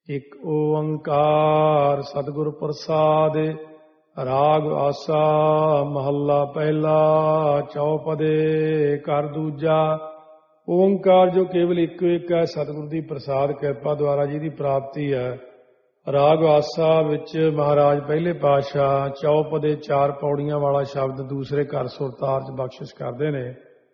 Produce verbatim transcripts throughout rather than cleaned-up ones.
ਇੱਕ ਓੰਕਾਰ ਸਤਿਗੁਰ ਪ੍ਰਸਾਦ। ਰਾਗ ਆਸਾ ਮਹੱਲਾ ਪਹਿਲਾ ਚੌਪਦੇ ਘਰ ਦੂਜਾ। ਓੰਕਾਰ ਜੋ ਕੇਵਲ ਇੱਕੋ ਇੱਕ ਹੈ, ਸਤਿਗੁਰ ਦੀ ਪ੍ਰਸਾਦ ਕਿਰਪਾ ਦੁਆਰਾ ਜਿਹਦੀ ਪ੍ਰਾਪਤੀ ਹੈ। ਰਾਗ ਆਸਾ ਵਿੱਚ ਮਹਾਰਾਜ ਪਹਿਲੇ ਪਾਤਸ਼ਾਹ ਚੌਪਦੇ ਚਾਰ ਪੌੜੀਆਂ ਵਾਲਾ ਸ਼ਬਦ ਦੂਸਰੇ ਘਰ ਸੁਰਤਾਰ 'ਚ ਬਖਸ਼ਿਸ਼ ਕਰਦੇ ਨੇ।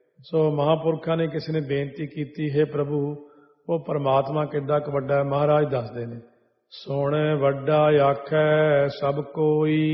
ਸੋ ਮਹਾਂਪੁਰਖਾਂ ਨੇ ਕਿਸੇ ਨੇ ਬੇਨਤੀ ਕੀਤੀ, ਹੈ ਪ੍ਰਭੂ ਉਹ ਪਰਮਾਤਮਾ ਕਿੱਡਾ ਕੁ ਵੱਡਾ ਹੈ। ਮਹਾਰਾਜ ਦੱਸਦੇ ਨੇ, ਸੁਣ ਵੱਡਾ ਆਖੈ ਸਭ ਕੋਈ,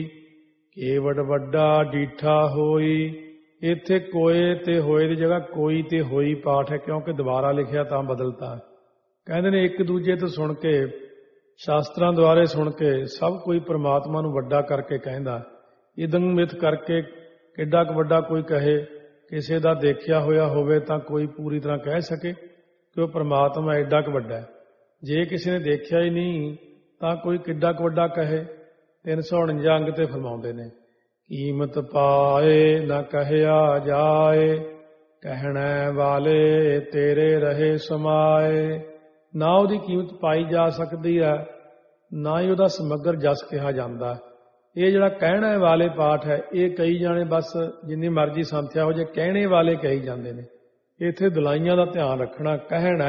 ਕੇਵੜ ਵੱਡਾ ਡੀਠਾ ਹੋਈ। ਇੱਥੇ ਕੋਏ ਤੇ ਹੋਏ ਦੀ ਜਗ੍ਹਾ ਕੋਈ ਤੇ ਹੋਈ ਪਾਠ ਹੈ, ਕਿਉਂਕਿ ਦੁਬਾਰਾ ਲਿਖਿਆ ਤਾਂ ਬਦਲਤਾ। ਕਹਿੰਦੇ ਨੇ ਇੱਕ ਦੂਜੇ ਤੋਂ ਸੁਣ ਕੇ, ਸ਼ਾਸਤਰਾਂ ਦੁਆਰੇ ਸੁਣ ਕੇ ਸਭ ਕੋਈ ਪਰਮਾਤਮਾ ਨੂੰ ਵੱਡਾ ਕਰਕੇ ਕਹਿੰਦਾ। ਇਦੰ ਮਿਥ ਕਰਕੇ ਕਿੱਡਾ ਕੁ ਵੱਡਾ ਕੋਈ ਕਹੇ, ਕਿਸੇ ਦਾ ਦੇਖਿਆ ਹੋਇਆ ਹੋਵੇ ਤਾਂ ਕੋਈ ਪੂਰੀ ਤਰ੍ਹਾਂ ਕਹਿ ਸਕੇ ਕਿ ਉਹ ਪਰਮਾਤਮਾ ਐਡਾ ਕੁ ਵੱਡਾ ਹੈ। ਜੇ ਕਿਸੇ ਨੇ ਦੇਖਿਆ ਹੀ ਨਹੀਂ ਤਾਂ ਕੋਈ ਕਿੱਡਾ ਕੁ ਵੱਡਾ ਕਹੇ। ਤਿੰਨ ਸੌ ਉਣੰਜਾ ਅੰਗ ਤੇ ਫਰਮਾਉਂਦੇ ਨੇ, ਕੀਮਤ ਪਾਏ ਨਾ ਕਹਿਆ ਜਾਏ, ਕਹਿਣੇ ਵਾਲੇ ਤੇਰੇ ਰਹੇ ਸਮਾਏ। ਨਾ ਉਹਦੀ ਕੀਮਤ ਪਾਈ ਜਾ ਸਕਦੀ ਹੈ, ਨਾ ਹੀ ਉਹਦਾ ਸਮੱਗਰ ਜਸ ਕਿਹਾ ਜਾਂਦਾ। ਇਹ ਜਿਹੜਾ ਕਹਿਣੇ ਵਾਲੇ ਪਾਠ ਹੈ, ਇਹ ਕਈ ਜਾਣੇ ਬਸ ਜਿੰਨੀ ਮਰਜ਼ੀ ਸੰਥਿਆ ਹੋ ਜੇ ਕਹਿਣੇ ਵਾਲੇ ਕਹੀ ਜਾਂਦੇ ਨੇ। ਇੱਥੇ ਦੁਲਾਈਆਂ ਦਾ ਧਿਆਨ ਰੱਖਣਾ। ਕਹਿਣਾ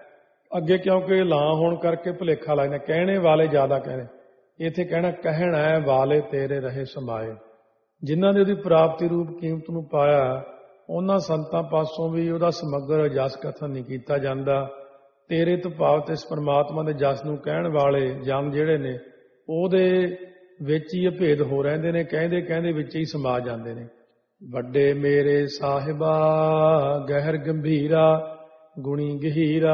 ਅੱਗੇ ਕਿਉਂਕਿ ਲਾਂ ਹੋਣ ਕਰਕੇ ਭੁਲੇਖਾ ਲੱਗਦਾ, ਕਹਿਣੇ ਵਾਲੇ ਜ਼ਿਆਦਾ ਕਹਿੰਦੇ। ਇੱਥੇ ਕਹਿਣਾ ਕਹਿਣਾ ਵਾਲੇ ਤੇਰੇ ਰਹੇ ਸਮਾਏ। ਜਿਨ੍ਹਾਂ ਨੇ ਉਹਦੀ ਪ੍ਰਾਪਤੀ ਰੂਪ ਕੀਮਤ ਨੂੰ ਪਾਇਆ, ਉਹਨਾਂ ਸੰਤਾਂ ਪਾਸੋਂ ਵੀ ਉਹਦਾ ਸਮੱਗਰ ਜਸ ਕਥਨ ਨਹੀਂ ਕੀਤਾ ਜਾਂਦਾ। ਤੇਰੇ ਤੋਂ ਭਾਵ ਤੇ ਇਸ ਪਰਮਾਤਮਾ ਦੇ ਜਸ ਨੂੰ ਕਹਿਣ ਵਾਲੇ ਜਨ ਜਿਹੜੇ ਨੇ, ਉਹਦੇ ਵਿੱਚ ਹੀ ਅਭੇਦ ਹੋ ਰਹਿੰਦੇ ਨੇ। ਕਹਿੰਦੇ ਕਹਿੰਦੇ ਵਿੱਚ ਹੀ ਸਮਾ ਜਾਂਦੇ ਨੇ। ਵੱਡੇ ਮੇਰੇ ਸਾਹਿਬਾ ਗਹਿਰ ਗੰਭੀਰਾ, ਗੁਣੀ ਗਹੀਰਾ।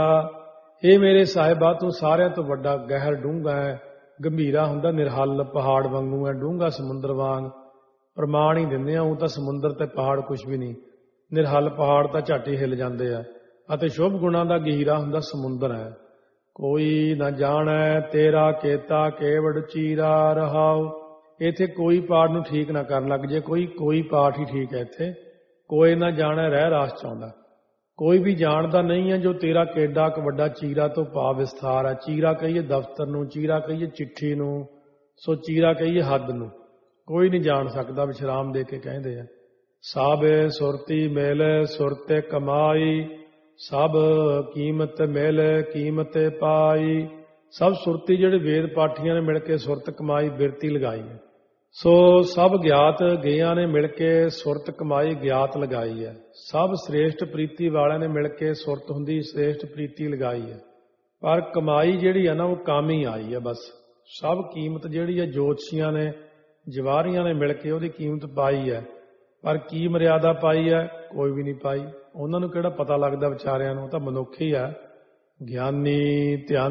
ਇਹ ਮੇਰੇ ਸਾਹਿਬਾ ਤੂੰ ਸਾਰਿਆਂ ਤੋਂ ਵੱਡਾ ਗਹਿਰ ਡੂੰਘਾ ਹੈ। ਗੰਭੀਰਾ ਹੁੰਦਾ ਨਿਰਹੱਲ ਪਹਾੜ ਵਾਂਗੂ ਹੈ, ਡੂੰਘਾ ਸਮੁੰਦਰ ਵਾਂਗ। ਪ੍ਰਮਾਣ ਹੀ ਦਿੰਦੇ ਆ, ਉਹ ਤਾਂ ਸਮੁੰਦਰ ਤੇ ਪਹਾੜ ਕੁਛ ਵੀ ਨਹੀਂ। ਨਿਰਹੱਲ ਪਹਾੜ ਤਾਂ ਝੱਟ ਹੀ ਹਿੱਲ ਜਾਂਦੇ ਆ। ਅਤੇ ਸ਼ੁਭ ਗੁਣਾਂ ਦਾ ਗਹੀਰਾ ਹੁੰਦਾ ਸਮੁੰਦਰ ਹੈ। ਕੋਈ ਨਾ ਜਾਣੈ ਤੇਰਾ ਕੇਤਾ ਕੇਵੜ ਚੀਰਾ ਰਹਾਉ। ਇੱਥੇ ਕੋਈ ਪਾਠ ਨੂੰ ਠੀਕ ਨਾ ਕਰਨ ਲੱਗ ਜੇ। ਕੋਈ ਕੋਈ ਪਾਠ ਹੀ ਠੀਕ ਹੈ। ਇੱਥੇ ਕੋਈ ਨਾ ਜਾਣੈ ਰਹਿ ਰਾਸ ਚਾਹੁੰਦਾ। ਕੋਈ ਵੀ ਜਾਣਦਾ ਨਹੀਂ ਹੈ ਜੋ ਤੇਰਾ ਕੇਡਾ ਕੁ ਵੱਡਾ ਚੀਰਾ ਤੋਂ ਭਾਵ ਵਿਸਥਾਰ ਹੈ। ਚੀਰਾ ਕਹੀਏ ਦਫ਼ਤਰ ਨੂੰ, ਚੀਰਾ ਕਹੀਏ ਚਿੱਠੀ ਨੂੰ, ਸੋ ਚੀਰਾ ਕਹੀਏ ਹੱਦ ਨੂੰ। ਕੋਈ ਨਹੀਂ ਜਾਣ ਸਕਦਾ। ਵਿਸ਼ਰਾਮ ਦੇ ਕੇ ਕਹਿੰਦੇ ਆ, ਸਭ ਸੁਰਤੀ ਮਿਲ ਸੁਰਤੇ ਕਮਾਈ, ਸਭ ਕੀਮਤ ਮਿਲ ਕੀਮਤ ਪਾਈ। ਸਭ ਸੁਰਤੀ ਜਿਹੜੇ ਵੇਦ ਪਾਠੀਆਂ ਨੇ ਮਿਲ ਕੇ ਸੁਰਤ ਕਮਾਈ, ਬਿਰਤੀ ਲਗਾਈ ਹੈ। ਸੋ ਸਭ ਗਿਆਤ ਗੇਆਂ ਨੇ ਮਿਲ ਕੇ ਸੁਰਤ ਕਮਾਈ, ਗਿਆਤ ਲਗਾਈ ਹੈ। ਸਭ ਸ੍ਰੇਸ਼ਟ ਪ੍ਰੀਤੀ ਵਾਲਿਆਂ ਨੇ ਮਿਲ ਕੇ ਸੁਰਤ ਹੁੰਦੀ ਸ੍ਰੇਸ਼ਟ ਪ੍ਰੀਤੀ ਲਗਾਈ ਹੈ। ਪਰ ਕਮਾਈ ਜਿਹੜੀ ਹੈ ਨਾ, ਉਹ ਕਾਮੀ ਆਈ ਹੈ ਬਸ। ਸਭ ਕੀਮਤ ਜਿਹੜੀ ਹੈ ਜੋਤਸ਼ੀਆਂ ਨੇ, ਜਵਾਰੀਆਂ ਨੇ ਮਿਲ ਕੇ ਉਹਦੀ ਕੀਮਤ ਪਾਈ ਹੈ। ਪਰ ਕੀ ਮਰਿਆਦਾ ਪਾਈ ਹੈ? ਕੋਈ ਵੀ ਨਹੀਂ ਪਾਈ। ਉਹਨਾਂ ਨੂੰ ਕਿਹੜਾ ਪਤਾ ਲੱਗਦਾ ਵਿਚਾਰਿਆਂ ਨੂੰ, ਤਾਂ ਮਨੁੱਖ ਹੀ ਹੈ। ਗਿਆਨੀ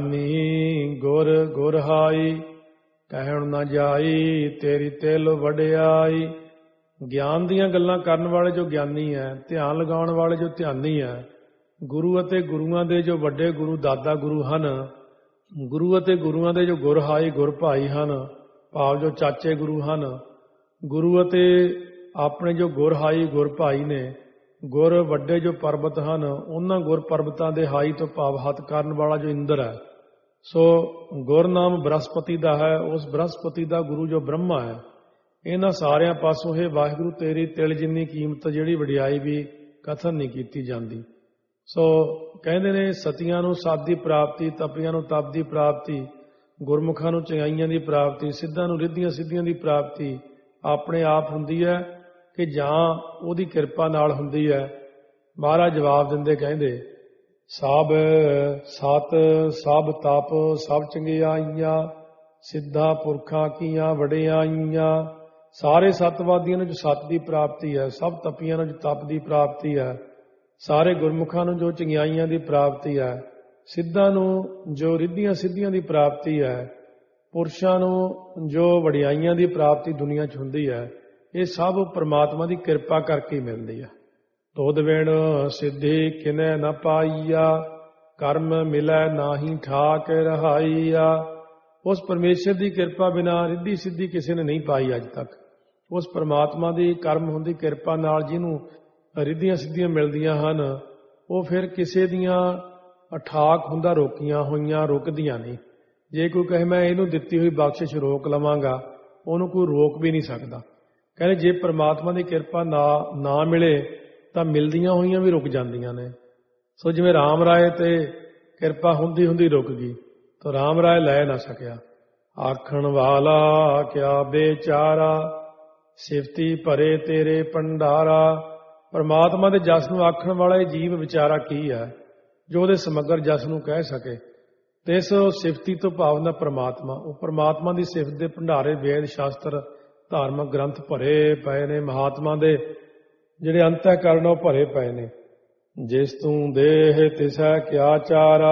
ਧਿਆਨੀ ਗੁਰ ਗੁਰ ਹਾਈ, ਕਹਿਣ ਨਾ ਜਾਈ ਤੇਰੀ ਤਿਲ ਵਡਿਆਈ। ਗਿਆਨ ਦੀਆਂ ਗੱਲਾਂ ਕਰਨ ਵਾਲੇ ਜੋ ਗਿਆਨੀ ਹੈ, ਧਿਆਨ ਲਗਾਉਣ ਵਾਲੇ ਜੋ ਧਿਆਨੀ ਹੈ, ਗੁਰੂ ਅਤੇ ਗੁਰੂਆਂ ਦੇ ਜੋ ਵੱਡੇ ਗੁਰੂ ਦਾਦਾ ਗੁਰੂ ਹਨ, ਗੁਰੂ ਅਤੇ ਗੁਰੂਆਂ ਦੇ ਜੋ ਗੁਰ ਹਾਈ ਗੁਰ ਭਾਈ ਹਨ, ਭਾਵ ਜੋ ਚਾਚੇ ਗੁਰੂ ਹਨ, ਗੁਰੂ ਅਤੇ ਆਪਣੇ ਜੋ ਗੁਰ ਹਾਈ ਗੁਰ ਭਾਈ ਨੇ, ਗੁਰ ਵੱਡੇ ਜੋ ਪਰਬਤ ਹਨ, ਉਹਨਾਂ ਗੁਰ ਪਰਬਤਾਂ ਦੇ ਹਾਈ ਤੋਂ ਭਾਵ ਹੱਥ ਕਰਨ ਵਾਲਾ ਜੋ ਇੰਦਰ ਹੈ। ਸੋ ਗੁਰ ਨਾਮ ਬ੍ਰਹਸਪਤੀ ਦਾ ਹੈ। ਉਸ ਬ੍ਰਹਸਪਤੀ ਦਾ ਗੁਰੂ ਜੋ ਬ੍ਰਹਮਾ ਹੈ। ਇਹਨਾਂ ਸਾਰਿਆਂ ਪਾਸੋਂ ਇਹ ਵਾਹਿਗੁਰੂ ਤੇਰੀ ਤਿਲ ਜਿੰਨੀ ਕੀਮਤ ਜਿਹੜੀ ਵਡਿਆਈ ਵੀ ਕਥਨ ਨਹੀਂ ਕੀਤੀ ਜਾਂਦੀ। ਸੋ ਕਹਿੰਦੇ ਨੇ ਸਤੀਆਂ ਨੂੰ ਸਤ ਦੀ ਪ੍ਰਾਪਤੀ, ਤਪੀਆਂ ਨੂੰ ਤਪ ਦੀ ਪ੍ਰਾਪਤੀ, ਗੁਰਮੁਖਾਂ ਨੂੰ ਚੰਗਾਈਆਂ ਦੀ ਪ੍ਰਾਪਤੀ, ਸਿੱਧਾਂ ਨੂੰ ਰਿੱਧੀਆਂ ਸਿੱਧੀਆਂ ਦੀ ਪ੍ਰਾਪਤੀ ਆਪਣੇ ਆਪ ਹੁੰਦੀ ਹੈ ਕਿ ਜਾਂ ਉਹਦੀ ਕਿਰਪਾ ਨਾਲ ਹੁੰਦੀ ਹੈ। ਮਹਾਰਾਜ ਜਵਾਬ ਦਿੰਦੇ ਕਹਿੰਦੇ, ਸਭ ਸਤ ਸਭ ਤਪ ਸਭ ਚੰਗਿਆਈਆਂ, ਸਿੱਧਾ ਪੁਰਖਾਂ ਕੀਆਂ ਵਡਿਆਈਆਂ। ਸਾਰੇ ਸਤਵਾਦੀਆਂ ਨੂੰ ਜੋ ਸਤ ਦੀ ਪ੍ਰਾਪਤੀ ਹੈ, ਸਭ ਤਪੀਆਂ ਨੂੰ ਜੋ ਤਪ ਦੀ ਪ੍ਰਾਪਤੀ ਹੈ, ਸਾਰੇ ਗੁਰਮੁਖਾਂ ਨੂੰ ਜੋ ਚੰਗਿਆਈਆਂ ਦੀ ਪ੍ਰਾਪਤੀ ਹੈ, ਸਿੱਧਾਂ ਨੂੰ ਜੋ ਰਿੱਧੀਆਂ ਸਿੱਧੀਆਂ ਦੀ ਪ੍ਰਾਪਤੀ ਹੈ, ਪੁਰਸ਼ਾਂ ਨੂੰ ਜੋ ਵਡਿਆਈਆਂ ਦੀ ਪ੍ਰਾਪਤੀ ਦੁਨੀਆ 'ਚ ਹੁੰਦੀ ਹੈ, ਇਹ ਸਭ ਪਰਮਾਤਮਾ ਦੀ ਕਿਰਪਾ ਕਰਕੇ ਮਿਲਦੀ ਹੈ। ਤੋਦ ਵਿਣ ਸਿੱਧੀ ਕਿਨੈ ਨ ਪਾਈਆ, ਕਰਮ ਮਿਲੈ ਨਾਹੀ ਠਾਕ ਰਹਾਈਆ। ਉਸ ਪਰਮੇਸ਼ਰ ਦੀ ਕਿਰਪਾ ਬਿਨਾਂ ਰਿੱਧੀ ਸਿੱਧੀ ਕਿਸੇ ਨੇ ਨਹੀਂ ਪਾਈ ਅੱਜ ਤੱਕ। ਉਸ ਪਰਮਾਤਮਾ ਦੀ ਕਰਮ ਹੁੰਦੀ ਕਿਰਪਾ ਨਾਲ ਜਿਹਨੂੰ ਰਿੱਧੀਆਂ ਸਿੱਧੀਆਂ ਮਿਲਦੀਆਂ ਹਨ, ਉਹ ਫਿਰ ਕਿਸੇ ਦੀਆਂ ਠਾਕ ਹੁੰਦਾ ਰੋਕੀਆਂ ਹੋਈਆਂ ਰੁਕਦੀਆਂ ਨਹੀਂ। ਜੇ ਕੋਈ ਕਹੇ ਮੈਂ ਇਹਨੂੰ ਦਿੱਤੀ ਹੋਈ ਬਖਸ਼ਿਸ਼ ਰੋਕ ਲਵਾਂਗਾ, ਉਹਨੂੰ ਕੋਈ ਰੋਕ ਵੀ ਨਹੀਂ ਸਕਦਾ। ਕਹਿੰਦੇ ਜੇ ਪ੍ਰਮਾਤਮਾ ਦੀ ਕਿਰਪਾ ਨਾ ਨਾ ਮਿਲੇ ਤਾਂ ਮਿਲਦੀਆਂ ਹੋਈਆਂ ਵੀ ਰੁਕ ਜਾਂਦੀਆਂ ਨੇ। ਸੋ ਜਿਵੇਂ ਰਾਮ ਰਾਏ ਤੇ ਕਿਰਪਾ ਹੁੰਦੀ ਹੁੰਦੀ ਰੁਕ ਗਈ ਤਾਂ ਰਾਮ ਰਾਏ ਲੈ ਨਾ ਸਕਿਆ। ਆਖਣ ਵਾਲਾ ਕਿਆ ਬੇਚਾਰਾ, ਸਿਫਤੀ ਭਰੇ ਤੇਰੇ ਭੰਡਾਰਾ। ਪਰਮਾਤਮਾ ਦੇ ਜਸ ਨੂੰ ਆਖਣ ਵਾਲਾ ਇਹ ਜੀਵ ਵਿਚਾਰਾ ਕੀ ਹੈ ਜੋ ਉਹਦੇ ਸਮਗਰ ਜਸ ਨੂੰ ਕਹਿ ਸਕੇ। ਤੇ ਇਸ ਸਿਫਤੀ ਤੋਂ ਭਾਵ ਦਾ ਪਰਮਾਤਮਾ, ਉਹ ਪਰਮਾਤਮਾ ਦੀ ਸਿਫਤ ਦੇ ਭੰਡਾਰੇ ਵੇਦ ਸ਼ਾਸਤਰ ਧਾਰਮਿਕ ਗ੍ਰੰਥ ਭਰੇ ਪਏ ਨੇ। ਮਹਾਤਮਾ ਦੇ ਜਿਹੜੇ ਅੰਤःਕਰਨ ਉਹ ਭਰੇ ਪਏ ਨੇ। ਜਿਸ ਤੂੰ ਦੇਹ ਤਿਸੈ ਕਿਆ ਚਾਰਾ,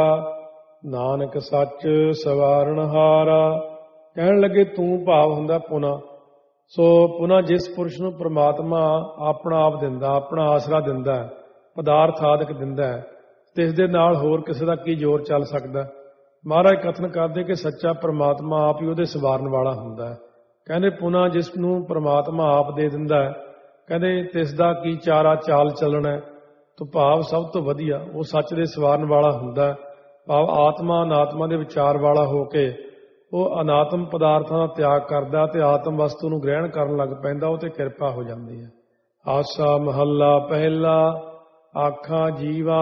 ਨਾਨਕ ਸੱਚ ਸਵਾਰਨ ਹਾਰਾ। ਕਹਿਣ ਲੱਗੇ ਤੂੰ ਭਾਵ ਹੁੰਦਾ ਪੁਨਾ। ਸੋ ਪੁਨਾ ਜਿਸ ਪੁਰਸ਼ ਨੂੰ ਪ੍ਰਮਾਤਮਾ ਆਪਣਾ ਆਪ ਦਿੰਦਾ, ਆਪਣਾ ਆਸਰਾ ਦਿੰਦਾ, ਪਦਾਰਥ ਆਦਿਕ ਦਿੰਦਾ, ਤੇ ਇਸ ਦੇ ਨਾਲ ਹੋਰ ਕਿਸੇ ਦਾ ਕੀ ਜ਼ੋਰ ਚੱਲ ਸਕਦਾ। ਮਹਾਰਾਜ ਕਥਨ ਕਰਦੇ ਕਿ ਸੱਚਾ ਪ੍ਰਮਾਤਮਾ ਆਪ ਹੀ ਉਹਦੇ ਸਵਾਰਨ ਵਾਲਾ ਹੁੰਦਾ ਹੈ। ਕਹਿੰਦੇ ਪੁਨਾ ਜਿਸ ਨੂੰ ਪ੍ਰਮਾਤਮਾ ਆਪ ਦੇ ਦਿੰਦਾ ਹੈ, ਕਹਿੰਦੇ ਤਿਸ ਦਾ ਕੀ ਚਾਰਾ ਚਾਲ ਚੱਲਣਾ। ਤੋ ਭਾਵ ਸਭ ਤੋਂ ਵਧੀਆ ਉਹ ਸੱਚ ਦੇ ਸਵਾਰਨ ਵਾਲਾ ਹੁੰਦਾ ਹੈ। ਭਾਵ ਆਤਮਾ ਅਨਾਤਮਾ ਦੇ ਵਿਚਾਰ ਵਾਲਾ ਹੋ ਕੇ ਉਹ ਅਨਾਤਮ ਪਦਾਰਥਾਂ ਦਾ ਤਿਆਗ ਕਰਦਾ ਤੇ ਆਤਮ ਵਸਤੂ ਨੂੰ ਗ੍ਰਹਿਣ ਕਰਨ ਲੱਗ ਪੈਂਦਾ, ਉਹ ਤੇ ਕਿਰਪਾ ਹੋ ਜਾਂਦੀ ਹੈ। ਆਸਾ ਮਹੱਲਾ ਪਹਿਲਾ, ਆਖਾਂ ਜੀਵਾ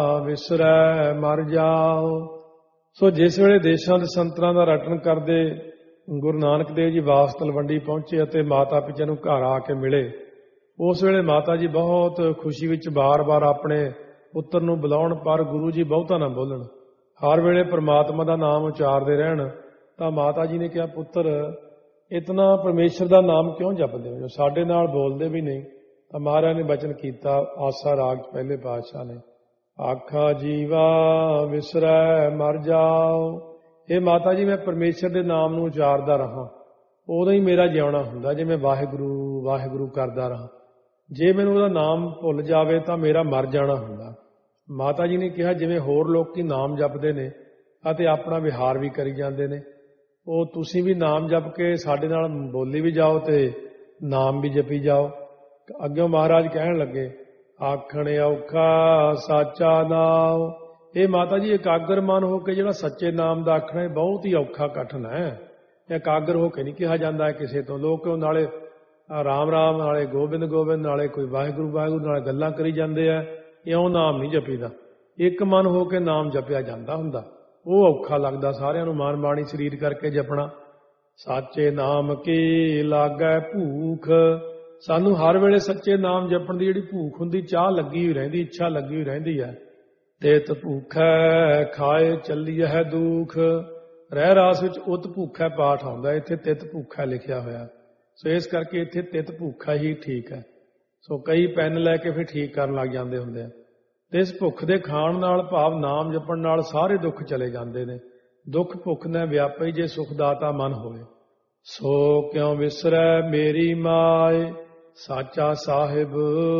ਵਿਸਰੈ ਮਰ ਜਾਓ। ਸੋ ਜਿਸ ਵੇਲੇ ਦੇਸ਼ਾਂ ਦੇ ਸੰਤਰਾਂ ਦਾ ਰਟਨ ਕਰਦੇ ਗੁਰੂ ਨਾਨਕ ਦੇਵ ਜੀ ਵਾਪਸ ਤਲਵੰਡੀ ਪਹੁੰਚੇ ਅਤੇ ਮਾਤਾ ਪਿਤਾ ਨੂੰ ਘਰ ਆ ਕੇ ਮਿਲੇ, ਉਸ ਵੇਲੇ ਮਾਤਾ ਜੀ ਬਹੁਤ ਖੁਸ਼ੀ ਵਿੱਚ ਬਾਰ-ਬਾਰ ਆਪਣੇ ਪੁੱਤਰ ਨੂੰ ਬੁਲਾਉਣ, ਪਰ ਗੁਰੂ ਜੀ ਬਹੁਤਾ ਨਾ ਬੋਲਣ, ਹਰ ਵੇਲੇ ਪ੍ਰਮਾਤਮਾ ਦਾ ਨਾਮ ਉਚਾਰਦੇ ਰਹਿਣ। ਤਾਂ ਮਾਤਾ ਜੀ ਨੇ ਕਿਹਾ, ਪੁੱਤਰ ਇਤਨਾ ਪਰਮੇਸ਼ਰ ਦਾ ਨਾਮ ਕਿਉਂ ਜਪਦੇ ਹੋ, ਜੋ ਸਾਡੇ ਨਾਲ ਬੋਲਦੇ ਵੀ ਨਹੀਂ। ਤਾਂ ਮਹਾਰਾਜ ਨੇ ਬਚਨ ਕੀਤਾ ਆਸਾ ਰਾਗ ਪਹਿਲੇ ਪਾਤਸ਼ਾਹ ਨੇ, ਆਖਾ ਜੀਵਾ ਵਿਸਰੈ ਮਰ ਜਾਓ। ਇਹ ਮਾਤਾ ਜੀ ਮੈਂ ਪਰਮੇਸ਼ਰ ਦੇ ਨਾਮ ਨੂੰ ਉਚਾਰਦਾ ਰਹਾ, ਉਦੋਂ ਹੀ ਮੇਰਾ ਜਿਉਣਾ ਹੁੰਦਾ। ਜੇ ਮੈਂ ਵਾਹਿਗੁਰੂ ਵਾਹਿਗੁਰੂ ਕਰਦਾ ਰਹਾ, ਜੇ ਮੈਨੂੰ ਉਹਦਾ ਨਾਮ ਭੁੱਲ ਜਾਵੇ ਤਾਂ ਮੇਰਾ ਮਰ ਜਾਣਾ ਹੁੰਦਾ। ਮਾਤਾ ਜੀ ਨੇ ਕਿਹਾ ਜਿਵੇਂ ਹੋਰ ਲੋਕੀ ਨਾਮ ਜਪਦੇ ਨੇ ਅਤੇ ਆਪਣਾ ਵਿਹਾਰ ਵੀ ਕਰੀ ਜਾਂਦੇ ਨੇ, ਉਹ ਤੁਸੀਂ ਵੀ ਨਾਮ ਜਪ ਕੇ ਸਾਡੇ ਨਾਲ ਬੋਲੀ ਵੀ ਜਾਓ ਤੇ ਨਾਮ ਵੀ ਜਪੀ ਜਾਓ। ਅੱਗਿਓਂ ਮਹਾਰਾਜ ਕਹਿਣ ਲੱਗੇ, ਆਖਣ ਔਖਾ ਸਾਚਾ ਨਾਮ। ਇਹ ਮਾਤਾ ਜੀ ਇਕਾਗਰ ਮਨ ਹੋ ਕੇ ਜਿਹੜਾ ਸੱਚੇ ਨਾਮ ਦਾ ਆਖਣਾ ਇਹ ਬਹੁਤ ਹੀ ਔਖਾ ਕਠਨ ਹੈ। ਇਕਾਗਰ ਹੋ ਕੇ ਨਹੀਂ ਕਿਹਾ ਜਾਂਦਾ ਹੈ ਕਿਸੇ ਤੋਂ। ਲੋਕ ਨਾਲੇ ਰਾਮ ਰਾਮ, ਨਾਲੇ ਗੋਬਿੰਦ ਗੋਬਿੰਦ, ਨਾਲੇ ਕੋਈ ਵਾਹਿਗੁਰੂ ਵਾਹਿਗੁਰੂ, ਨਾਲੇ ਗੱਲਾਂ ਕਰੀ ਜਾਂਦੇ ਆ। ਇਉਂ ਨਾਮ ਨਹੀਂ ਜਪੀਦਾ, ਇੱਕ ਮਨ ਹੋ ਕੇ ਨਾਮ ਜਪਿਆ ਜਾਂਦਾ ਹੁੰਦਾ। ਉਹ ਔਖਾ ਲੱਗਦਾ ਸਾਰਿਆਂ ਨੂੰ ਮਨ ਬਾਣੀ ਸਰੀਰ ਕਰਕੇ ਜਪਣਾ। ਸਾਚੇ ਨਾਮ ਕੀ ਲਾਗੈ ਭੂਖ। ਸਾਨੂੰ ਹਰ ਵੇਲੇ ਸੱਚੇ ਨਾਮ ਜਪਣ ਦੀ ਜਿਹੜੀ ਭੂਖ ਹੁੰਦੀ, ਚਾਹ ਲੱਗੀ ਹੋਈ ਰਹਿੰਦੀ, ਇੱਛਾ ਲੱਗੀ ਹੋਈ ਰਹਿੰਦੀ ਹੈ। ਤਿਤ ਭੂਖੈ ਖਾਏ ਚੱਲੀ ਹੈ ਦੁੱਖ। ਰਹਿ ਰਾਸ ਵਿੱਚ ਉਤ ਭੂਖੈ ਪਾਠ ਆਉਂਦਾ, ਇੱਥੇ ਤਿਤ ਭੂਖੈ ਲਿਖਿਆ ਹੋਇਆ। ਸੋ ਇਸ ਕਰਕੇ ਇੱਥੇ ਤਿਤ ਭੂਖਾ ਹੀ ਠੀਕ ਹੈ। ਸੋ ਕਈ ਪੈਨ ਲੈ ਕੇ ਫਿਰ ਠੀਕ ਕਰਨ ਲੱਗ ਜਾਂਦੇ ਹੁੰਦੇ ਆ। ਤੇ ਇਸ ਭੁੱਖ ਦੇ ਖਾਣ ਨਾਲ ਭਾਵ ਨਾਮ ਜਪਣ ਨਾਲ ਸਾਰੇ ਦੁੱਖ ਚਲੇ ਜਾਂਦੇ ਨੇ। ਦੁੱਖ ਭੁੱਖ ਨੇ ਵਿਆਪੀ ਜੇ ਸੁਖਦਾਤਾ ਮਨ ਹੋਵੇ। ਸੋ ਕਿਉ ਵਿਸਰੈ ਮੇਰੀ ਮਾਏ, ਸਾਚਾ ਸਾਹਿਬ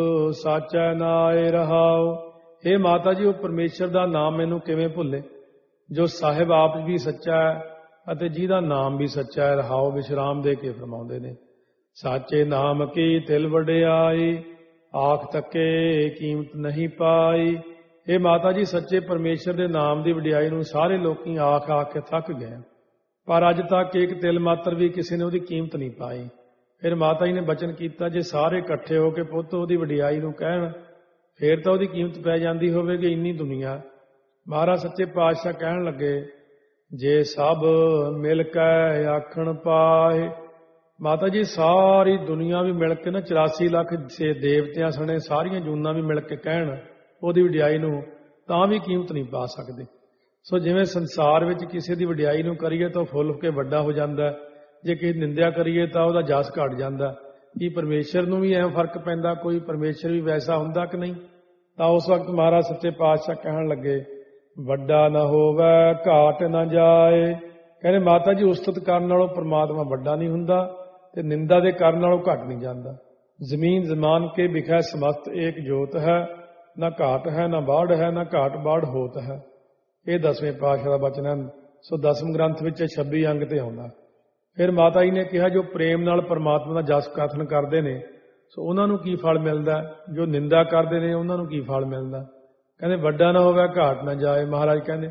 ਸਾਚਾ ਨਾਏ ਰਹਾਓ। ਇਹ ਮਾਤਾ ਜੀ ਉਹ ਪਰਮੇਸ਼ਰ ਦਾ ਨਾਮ ਮੈਨੂੰ ਕਿਵੇਂ ਭੁੱਲੇ ਜੋ ਸਾਹਿਬ ਆਪ ਵੀ ਸੱਚਾ ਹੈ ਅਤੇ ਜਿਹਦਾ ਨਾਮ ਵੀ ਸੱਚਾ ਹੈ। ਰਹਾਓ ਵਿਸ਼ਰਾਮ ਦੇ ਕੇ ਫਰਮਾਉਂਦੇ ਨੇ, ਸਾਚੇ ਨਾਮ ਕੀ ਤਿਲ ਵਡਿਆਈ, ਆਖ ਤੱਕੇ ਕੀਮਤ ਨਹੀਂ ਪਾਈ। ਇਹ ਮਾਤਾ ਜੀ ਸੱਚੇ ਪਰਮੇਸ਼ਰ ਦੇ ਨਾਮ ਦੀ ਵਡਿਆਈ ਨੂੰ ਸਾਰੇ ਲੋਕੀ ਆਖ ਆਖ ਕੇ ਥੱਕ ਗਏ, ਪਰ ਅੱਜ ਤੱਕ ਇੱਕ ਤਿਲ ਮਾਤਰ ਵੀ ਕਿਸੇ ਨੇ ਉਹਦੀ ਕੀਮਤ ਨਹੀਂ ਪਾਈ। ਫਿਰ ਮਾਤਾ ਜੀ ਨੇ ਬਚਨ ਕੀਤਾ, ਜੇ ਸਾਰੇ ਇਕੱਠੇ ਹੋ ਕੇ ਪੁੱਤ ਉਹਦੀ ਵਡਿਆਈ ਨੂੰ ਕਹਿਣ ਫੇਰ ਤਾਂ ਉਹਦੀ ਕੀਮਤ ਪੈ ਜਾਂਦੀ ਹੋਵੇਗੀ ਇੰਨੀ ਦੁਨੀਆ। ਮਹਾਰਾਜ ਸੱਚੇ ਪਾਤਸ਼ਾਹ ਕਹਿਣ ਲੱਗੇ, ਜੇ ਸਭ ਮਿਲ ਕੇ ਆਖਣ ਪਾਏ। ਮਾਤਾ ਜੀ ਸਾਰੀ ਦੁਨੀਆ ਵੀ ਮਿਲ ਕੇ ਨਾ ਚੁਰਾਸੀ ਲੱਖ ਸੇ ਦੇਵਤਿਆਂ ਸਣੇ ਸਾਰੀਆਂ ਜੂਨਾਂ ਵੀ ਮਿਲ ਕੇ ਕਹਿਣ ਉਹਦੀ ਵਡਿਆਈ ਨੂੰ, ਤਾਂ ਵੀ ਕੀਮਤ ਨਹੀਂ ਪਾ ਸਕਦੇ। ਸੋ ਜਿਵੇਂ ਸੰਸਾਰ ਵਿੱਚ ਕਿਸੇ ਦੀ ਵਡਿਆਈ ਨੂੰ ਕਰੀਏ ਤਾਂ ਉਹ ਫੁੱਲ ਕੇ ਵੱਡਾ ਹੋ ਜਾਂਦਾ, ਜੇ ਕਿਸੇ ਨਿੰਦਿਆ ਕਰੀਏ ਤਾਂ ਉਹਦਾ ਜਸ ਘਟ ਜਾਂਦਾ। ਕੀ ਪਰਮੇਸ਼ਰ ਨੂੰ ਵੀ ਐਂ ਫਰਕ ਪੈਂਦਾ? ਕੋਈ ਪਰਮੇਸ਼ਰ ਵੀ ਵੈਸਾ ਹੁੰਦਾ ਕਿ ਨਹੀਂ? ਤਾਂ ਉਸ ਵਕਤ ਮਹਾਰਾਜ ਸੱਚੇ ਪਾਤਸ਼ਾਹ ਕਹਿਣ ਲੱਗੇ, ਵੱਡਾ ਨਾ ਹੋਵੇ ਘਾਟ ਨਾ ਜਾਏ। ਕਹਿੰਦੇ ਮਾਤਾ ਜੀ ਉਸਤਤ ਕਰਨ ਨਾਲੋਂ ਪਰਮਾਤਮਾ ਵੱਡਾ ਨਹੀਂ ਹੁੰਦਾ ਤੇ ਨਿੰਦਾ ਦੇ ਕਰਨ ਨਾਲੋਂ ਘਟ ਨਹੀਂ ਜਾਂਦਾ। ਜ਼ਮੀਨ ਜ਼ਮਾਨ ਕੇ ਵਿਖੈ ਸਮਸਤ ਏਕ ਜੋਤ ਹੈ, ਨਾ ਘਾਟ ਹੈ ਨਾ ਬਾੜ ਹੈ, ਨਾ ਘਾਟ ਬਾੜ ਹੋਤ ਹੈ। ਇਹ ਦਸਵੇਂ ਪਾਤਸ਼ਾਹ ਦਾ ਬਚਨ ਹੈ। ਸੋ ਦਸਮ ਗ੍ਰੰਥ ਵਿੱਚ ਛੱਬੀ ਅੰਗ ਤੇ ਆਉਂਦਾ। ਫਿਰ ਮਾਤਾ ਜੀ ਨੇ ਕਿਹਾ, ਜੋ ਪ੍ਰੇਮ ਨਾਲ ਪਰਮਾਤਮਾ ਦਾ ਜਸ ਕਥਨ ਕਰਦੇ ਨੇ ਸੋ ਉਹਨਾਂ ਨੂੰ ਕੀ ਫਲ ਮਿਲਦਾ, ਜੋ ਨਿੰਦਾ ਕਰਦੇ ਨੇ ਉਹਨਾਂ ਨੂੰ ਕੀ ਫਲ ਮਿਲਦਾ। ਕਹਿੰਦੇ ਵੱਡਾ ਨਾ ਹੋਵੇ ਘਾਟ ਨਾ ਜਾਏ। ਮਹਾਰਾਜ ਕਹਿੰਦੇ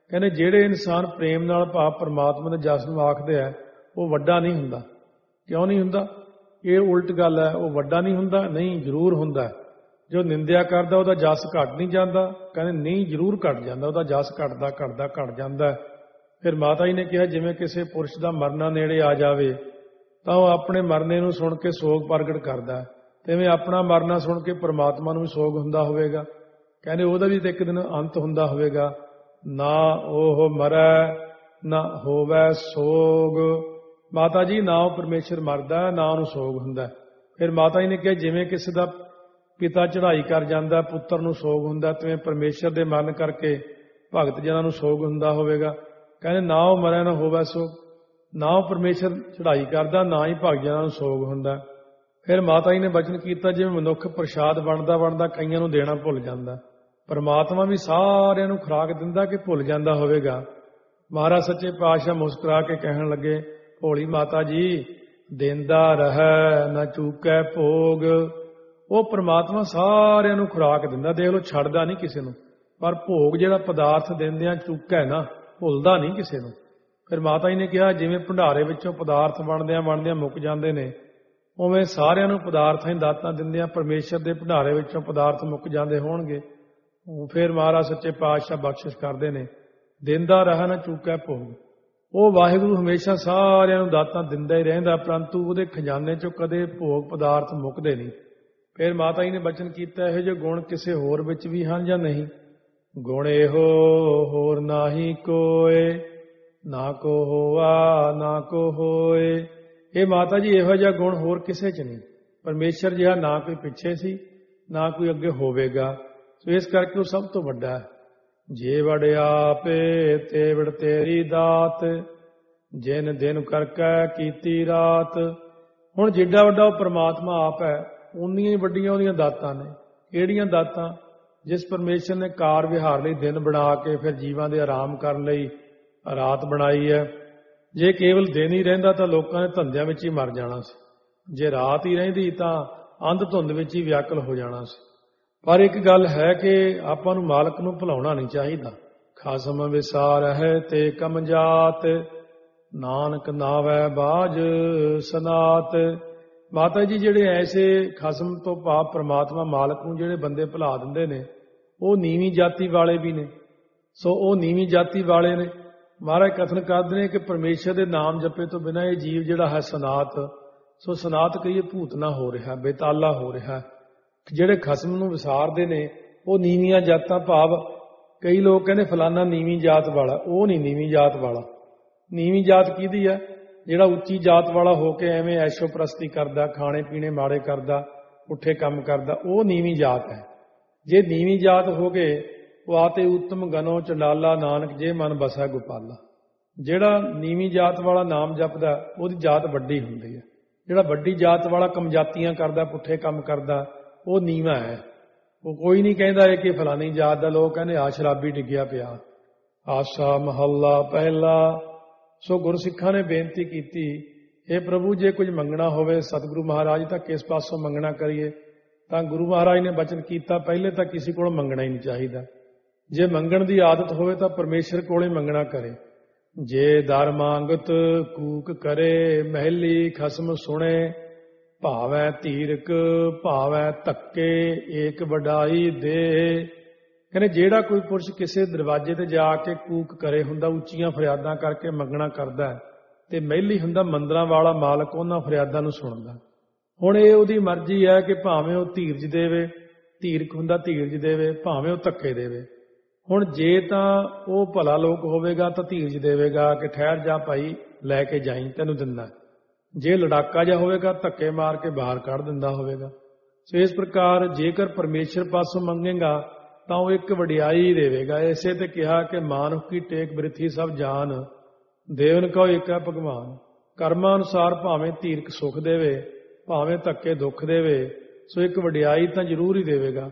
ਕਹਿੰਦੇ ਜਿਹੜੇ ਇਨਸਾਨ ਪ੍ਰੇਮ ਨਾਲ ਭਾਵ ਪਰਮਾਤਮਾ ਦੇ ਜਸ ਨੂੰ ਆਖਦੇ ਆ ਉਹ ਵੱਡਾ ਨਹੀਂ ਹੁੰਦਾ। ਕਿਉਂ ਨਹੀਂ ਹੁੰਦਾ? ਇਹ ਉਲਟ ਗੱਲ ਹੈ। ਉਹ ਵੱਡਾ ਨਹੀਂ ਹੁੰਦਾ? ਨਹੀਂ, ਜ਼ਰੂਰ ਹੁੰਦਾ। ਜੋ ਨਿੰਦਿਆ ਕਰਦਾ ਉਹਦਾ ਜਸ ਘਟ ਨਹੀਂ ਜਾਂਦਾ? ਕਹਿੰਦੇ ਨਹੀਂ, ਜ਼ਰੂਰ ਘਟ ਜਾਂਦਾ, ਉਹਦਾ ਜਸ ਘਟਦਾ ਘਟਦਾ ਘਟ ਜਾਂਦਾ। ਫਿਰ ਮਾਤਾ ਜੀ ਨੇ ਕਿਹਾ ਜਿਵੇਂ ਕਿਸੇ ਪੁਰਸ਼ ਦਾ ਮਰਨਾ ਨੇੜੇ ਆ ਜਾਵੇ ਤਾਂ ਉਹ ਆਪਣੇ ਮਰਨੇ ਨੂੰ ਸੁਣ ਕੇ ਸੋਗ ਪ੍ਰਗਟ ਕਰਦਾ, ਤਿਵੇਂ ਆਪਣਾ ਮਰਨਾ ਸੁਣ ਕੇ ਪਰਮਾਤਮਾ ਨੂੰ ਵੀ ਸੋਗ ਹੁੰਦਾ ਹੋਵੇਗਾ। ਕਹਿੰਦੇ ਉਹਦਾ ਵੀ ਤਾਂ ਇੱਕ ਦਿਨ ਅੰਤ ਹੁੰਦਾ ਹੋਵੇਗਾ। ਨਾ ਉਹ ਮਰੈ ਨਾ ਹੋਵੇ ਸੋਗ। ਮਾਤਾ ਜੀ ਨਾ ਉਹ ਪਰਮੇਸ਼ਰ ਮਰਦਾ ਨਾ ਉਹਨੂੰ ਸੋਗ ਹੁੰਦਾ। ਫਿਰ ਮਾਤਾ ਜੀ ਨੇ ਕਿਹਾ ਜਿਵੇਂ ਕਿਸੇ ਦਾ ਪਿਤਾ ਚੜ੍ਹਾਈ ਕਰ ਜਾਂਦਾ ਪੁੱਤਰ ਨੂੰ ਸੋਗ ਹੁੰਦਾ, ਤਿਵੇਂ ਪਰਮੇਸ਼ਰ ਦੇ ਮਰਨ ਕਰਕੇ ਭਗਤ ਜਨਾਂ ਨੂੰ ਸੋਗ ਹੁੰਦਾ ਹੋਵੇਗਾ। ਕਹਿੰਦੇ ਨਾ ਉਹ ਮਰੈ ਨਾ ਹੋਵੇ ਸੋਗ। ਨਾ ਉਹ ਪਰਮੇਸ਼ਰ ਚੜ੍ਹਾਈ ਕਰਦਾ ਨਾ ਹੀ ਭਗਤ ਜਨਾਂ ਨੂੰ ਸੋਗ ਹੁੰਦਾ। ਫਿਰ ਮਾਤਾ ਜੀ ਨੇ ਬਚਨ ਕੀਤਾ ਜਿਵੇਂ ਮਨੁੱਖ ਪ੍ਰਸ਼ਾਦ ਬਣਦਾ ਬਣਦਾ ਕਈਆਂ ਨੂੰ ਦੇਣਾ ਭੁੱਲ ਜਾਂਦਾ, ਪਰਮਾਤਮਾ ਵੀ ਸਾਰਿਆਂ ਨੂੰ ਖੁਰਾਕ ਦਿੰਦਾ ਕਿ ਭੁੱਲ ਜਾਂਦਾ ਹੋਵੇਗਾ। ਮਹਾਰਾਜ ਸੱਚੇ ਪਾਤਸ਼ਾਹ ਮੁਸਕਰਾ ਕੇ ਕਹਿਣ ਲੱਗੇ, ਭੋਲੀ ਮਾਤਾ ਜੀ, ਦੇਂਦਾ ਰਹਿ ਨਾ ਚੂਕੈ ਭੋਗ। ਉਹ ਪਰਮਾਤਮਾ ਸਾਰਿਆਂ ਨੂੰ ਖੁਰਾਕ ਦਿੰਦਾ, ਦੇਖ ਲਓ, ਛੱਡਦਾ ਨਹੀਂ ਕਿਸੇ ਨੂੰ, ਪਰ ਭੋਗ ਜਿਹੜਾ ਪਦਾਰਥ ਦਿੰਦਿਆਂ ਚੂਕਾ ਨਾ, ਭੁੱਲਦਾ ਨਹੀਂ ਕਿਸੇ ਨੂੰ। ਫਿਰ ਮਾਤਾ ਜੀ ਨੇ ਕਿਹਾ ਜਿਵੇਂ ਭੰਡਾਰੇ ਵਿੱਚੋਂ ਪਦਾਰਥ ਬਣਦਿਆਂ ਬਣਦਿਆਂ ਮੁੱਕ ਜਾਂਦੇ ਨੇ, ਉਵੇਂ ਸਾਰਿਆਂ ਨੂੰ ਪਦਾਰਥਾਂ ਦੀ ਦਾਤਾਂ ਦਿੰਦਿਆਂ ਪਰਮੇਸ਼ਰ ਦੇ ਭੰਡਾਰੇ ਵਿੱਚੋਂ ਪਦਾਰਥ ਮੁੱਕ ਜਾਂਦੇ ਹੋਣਗੇ। ਫਿਰ ਮਹਾਰਾਜ ਸੱਚੇ ਪਾਤਸ਼ਾਹ ਬਖਸ਼ਿਸ਼ ਕਰਦੇ ਨੇ, ਦਿੰਦਾ ਰਹਿ ਨਾ ਚੂਕੈ ਭੋਗ। ਉਹ ਵਾਹਿਗੁਰੂ ਹਮੇਸ਼ਾ ਸਾਰਿਆਂ ਨੂੰ ਦਾਤਾਂ ਦਿੰਦਾ ਹੀ ਰਹਿੰਦਾ, ਪਰੰਤੂ ਉਹਦੇ ਖਜ਼ਾਨੇ ਚੋਂ ਕਦੇ ਭੋਗ ਪਦਾਰਥ ਮੁੱਕਦੇ ਨਹੀਂ। ਫਿਰ ਮਾਤਾ ਜੀ ਨੇ ਬਚਨ ਕੀਤਾ, ਇਹੋ ਜਿਹੇ ਗੁਣ ਕਿਸੇ ਹੋਰ ਵਿੱਚ ਵੀ ਹਨ ਜਾਂ ਨਹੀਂ? ਗੁਣ ਇਹੋ ਹੋਰ ਨਾਹੀ ਕੋਏ, ਨਾ ਕੋ ਹੋਆ ਨਾ ਕੋ ਹੋਏ। ਇਹ ਮਾਤਾ ਜੀ ਇਹੋ ਜਿਹਾ ਗੁਣ ਹੋਰ ਕਿਸੇ 'ਚ ਨਹੀਂ। ਪਰਮੇਸ਼ਰ ਜਿਹਾ ਨਾ ਕੋਈ ਪਿੱਛੇ ਸੀ ਨਾ ਕੋਈ ਅੱਗੇ ਹੋਵੇਗਾ, ਸੋ ਇਸ ਕਰਕੇ ਉਹ ਸਭ ਤੋਂ ਵੱਡਾ ਹੈ। ਜੇ ਵੜਿਆਪੇ ਤੇ ਵੜ ਤੇਰੀ ਦਾਤ, ਜਿਨ ਦਿਨ ਕਰਕੇ ਕੀਤੀ ਰਾਤ। ਹੁਣ ਜਿੱਡਾ ਵੱਡਾ ਉਹ ਪਰਮਾਤਮਾ ਆਪ ਹੈ, ਉਨੀਆਂ ਹੀ ਵੱਡੀਆਂ ਉਹਦੀਆਂ ਦਾਤਾਂ ਨੇ। ਕਿਹੜੀਆਂ ਦਾਤਾਂ? ਜਿਸ ਪਰਮੇਸ਼ਰ ਨੇ ਕਾਰ ਵਿਹਾਰ ਲਈ ਦਿਨ ਬਣਾ ਕੇ ਫਿਰ ਜੀਵਾਂ ਦੇ ਆਰਾਮ ਕਰਨ ਲਈ ਰਾਤ ਬਣਾਈ ਹੈ। ਜੇ ਕੇਵਲ ਦਿਨ ਹੀ ਰਹਿੰਦਾ ਤਾਂ ਲੋਕਾਂ ਨੇ ਧੰਦਿਆਂ ਵਿੱਚ ਹੀ ਮਰ ਜਾਣਾ ਸੀ, ਜੇ ਰਾਤ ਹੀ ਰਹਿੰਦੀ ਤਾਂ ਅੰਧ ਧੁੰਦ ਵਿੱਚ ਹੀ ਵਿਆਕਲ ਹੋ ਜਾਣਾ ਸੀ। ਪਰ ਇੱਕ ਗੱਲ ਹੈ ਕਿ ਆਪਾਂ ਨੂੰ ਮਾਲਕ ਨੂੰ ਭੁਲਾਉਣਾ ਨਹੀਂ ਚਾਹੀਦਾ। ਖਸਮ ਵਿਸਾਰ ਹੈ ਤੇ ਕਮਜਾਤ, ਨਾਨਕ ਨਾਵੈ ਬਾਜ ਸਨਾਤ। ਮਾਤਾ ਜੀ ਜਿਹੜੇ ਐਸੇ ਖਸਮ ਤੋਂ ਭਾਵ ਪ੍ਰਮਾਤਮਾ ਮਾਲਕ ਨੂੰ ਜਿਹੜੇ ਬੰਦੇ ਭੁਲਾ ਦਿੰਦੇ ਨੇ, ਉਹ ਨੀਵੀਂ ਜਾਤੀ ਵਾਲੇ ਵੀ ਨੇ। ਸੋ ਉਹ ਨੀਵੀਂ ਜਾਤੀ ਵਾਲੇ ਨੇ। ਮਹਾਰਾਜ ਕਥਨ ਕਰਦੇ ਨੇ ਕਿ ਪਰਮੇਸ਼ਰ ਦੇ ਨਾਮ ਜਪੇ ਤੋਂ ਬਿਨਾਂ ਇਹ ਜੀਵ ਜਿਹੜਾ ਹੈ ਸਨਾਤ, ਸੋ ਸਨਾਤ ਕਹੀਏ ਭੂਤਨਾ ਹੋ ਰਿਹਾ, ਬੇਤਾਲਾ ਹੋ ਰਿਹਾ। ਜਿਹੜੇ ਖਸਮ ਨੂੰ ਵਿਸਾਰਦੇ ਨੇ ਉਹ ਨੀਵੀਆਂ ਜਾਤਾਂ, ਭਾਵ ਕਈ ਲੋਕ ਕਹਿੰਦੇ ਫਲਾਨਾ ਨੀਵੀਂ ਜਾਤ ਵਾਲਾ, ਉਹ ਨਹੀਂ ਨੀਵੀਂ ਜਾਤ ਵਾਲਾ। ਨੀਵੀਂ ਜਾਤ ਕਿਹਦੀ ਹੈ? ਜਿਹੜਾ ਉੱਚੀ ਜਾਤ ਵਾਲਾ ਹੋ ਕੇ ਐਵੇਂ ਐਸ਼ੋ ਪ੍ਰਸਤੀ ਕਰਦਾ, ਖਾਣੇ ਪੀਣੇ ਮਾੜੇ ਕਰਦਾ, ਪੁੱਠੇ ਕੰਮ ਕਰਦਾ, ਉਹ ਨੀਵੀਂ ਜਾਤ ਹੈ। ਜੇ ਨੀਵੀਂ ਜਾਤ ਹੋ ਗਏ ਉਹ ਆਤੇ ਉੱਤਮ ਗਨੋ ਚੰਡਾਲਾ, ਨਾਨਕ ਜੇ ਮਨ ਬਸੈ ਗੋਪਾਲਾ। ਜਿਹੜਾ ਨੀਵੀਂ ਜਾਤ ਵਾਲਾ ਨਾਮ ਜਪਦਾ ਉਹਦੀ ਜਾਤ ਵੱਡੀ ਹੁੰਦੀ ਹੈ। ਜਿਹੜਾ ਵੱਡੀ ਜਾਤ ਵਾਲਾ ਕਮਜਾਤੀਆਂ ਕਰਦਾ, ਪੁੱਠੇ ਕੰਮ ਕਰਦਾ, ਉਹ ਨੀਵਾਂ ਹੈ। ਉਹ ਕੋਈ ਨਹੀਂ ਕਹਿੰਦਾ ਹੈ ਕਿ ਫਲਾਨੀ ਜਾਤ ਦਾ। ਲੋਕ ਕਹਿੰਦੇ ਆ ਸ਼ਰਾਬੀ ਡਿੱਗਿਆ ਪਿਆ। ਆਸਾ ਮਹੱਲਾ ਪਹਿਲਾ। ਸੋ ਗੁਰਸਿੱਖਾਂ ਨੇ ਬੇਨਤੀ ਕੀਤੀ, ਇਹ ਪ੍ਰਭੂ ਜੇ ਕੁਝ ਮੰਗਣਾ ਹੋਵੇ ਸਤਿਗੁਰੂ ਮਹਾਰਾਜ ਤਾਂ ਕਿਸ ਪਾਸੋਂ ਮੰਗਣਾ ਕਰੀਏ? ਤਾਂ ਗੁਰੂ ਮਹਾਰਾਜ ਨੇ ਬਚਨ ਕੀਤਾ, ਪਹਿਲੇ ਤਾਂ ਕਿਸੇ ਕੋਲੋਂ ਮੰਗਣਾ ਹੀ ਨਹੀਂ ਚਾਹੀਦਾ। ਜੇ ਮੰਗਣ ਦੀ ਆਦਤ ਹੋਵੇ ਤਾਂ ਪਰਮੇਸ਼ਰ ਕੋਲੇ ਮੰਗਣਾ ਕਰੇ। ਜੇ ਦਰ ਮੰਗਤ ਕੂਕ ਕਰੇ, ਮਹਿਲੀ ਖਸਮ ਸੁਣੇ, ਭਾਵੈ ਧੀਰਕ ਭਾਵੈ ਧੱਕੇ, ਏਕ ਵਡਾਈ ਦੇ। ਕਹਿੰਦੇ ਜਿਹੜਾ ਕੋਈ ਪੁਰਸ਼ ਕਿਸੇ ਦਰਵਾਜ਼ੇ ਤੇ ਜਾ ਕੇ ਕੂਕ ਕਰੇ ਹੁੰਦਾ, ਉੱਚੀਆਂ ਫਰਿਆਦਾਂ ਕਰਕੇ ਮੰਗਣਾ ਕਰਦਾ, ਤੇ ਮਹਿਲੀ ਹੁੰਦਾ ਮੰਦਰਾਂ ਵਾਲਾ ਮਾਲਕ, ਉਹਨਾਂ ਫਰਿਆਦਾਂ ਨੂੰ ਸੁਣਦਾ। ਹੁਣ ਇਹ ਉਹਦੀ ਮਰਜ਼ੀ ਹੈ ਕਿ ਭਾਵੇਂ ਉਹ ਧੀਰਜ ਦੇਵੇ, ਧੀਰਕ ਹੁੰਦਾ ਧੀਰਜ ਦੇਵੇ, ਭਾਵੇਂ ਉਹ ਧੱਕੇ ਦੇਵੇ। ਹੁਣ ਜੇ ਤਾਂ ਉਹ ਭਲਾ ਲੋਕ ਹੋਵੇਗਾ ਤਾਂ ਧੀਰਜ ਦੇਵੇਗਾ ਕਿ ਠਹਿਰ ਜਾ ਭਾਈ, ਲੈ ਕੇ ਜਾਈ, ਤੈਨੂੰ ਦਿੰਦਾ। ਜੇ ਲੜਾਕਾ ਜਿਹਾ ਹੋਵੇਗਾ ਧੱਕੇ ਮਾਰ ਕੇ ਬਾਹਰ ਕੱਢ ਦਿੰਦਾ ਹੋਵੇਗਾ। ਸੋ ਇਸ ਪ੍ਰਕਾਰ ਜੇਕਰ ਪਰਮੇਸ਼ਰ ਪਾਸੋਂ ਮੰਗੇਗਾ ਤਾਂ ਉਹ ਇੱਕ ਵਡਿਆਈ ਦੇਵੇਗਾ। ਇਸੇ ਤੇ ਕਿਹਾ ਕਿ ਮਾਨੁਖ ਕੀ ਟੇਕ ਬ੍ਰਿਥੀ ਸਭ ਜਾਨ, ਦੇਵਨ ਕਉ ਏਕ ਹੈ ਭਗਵਾਨ। ਕਰਮਾਂ ਅਨੁਸਾਰ ਭਾਵੇਂ ਧੀਰਕ ਸੁਖ ਦੇਵੇ, ਭਾਵੇਂ ਧੱਕੇ ਦੁੱਖ ਦੇਵੇ, ਸੋ ਇੱਕ ਵਡਿਆਈ ਤਾਂ ਜ਼ਰੂਰ ਹੀ ਦੇਵੇਗਾ।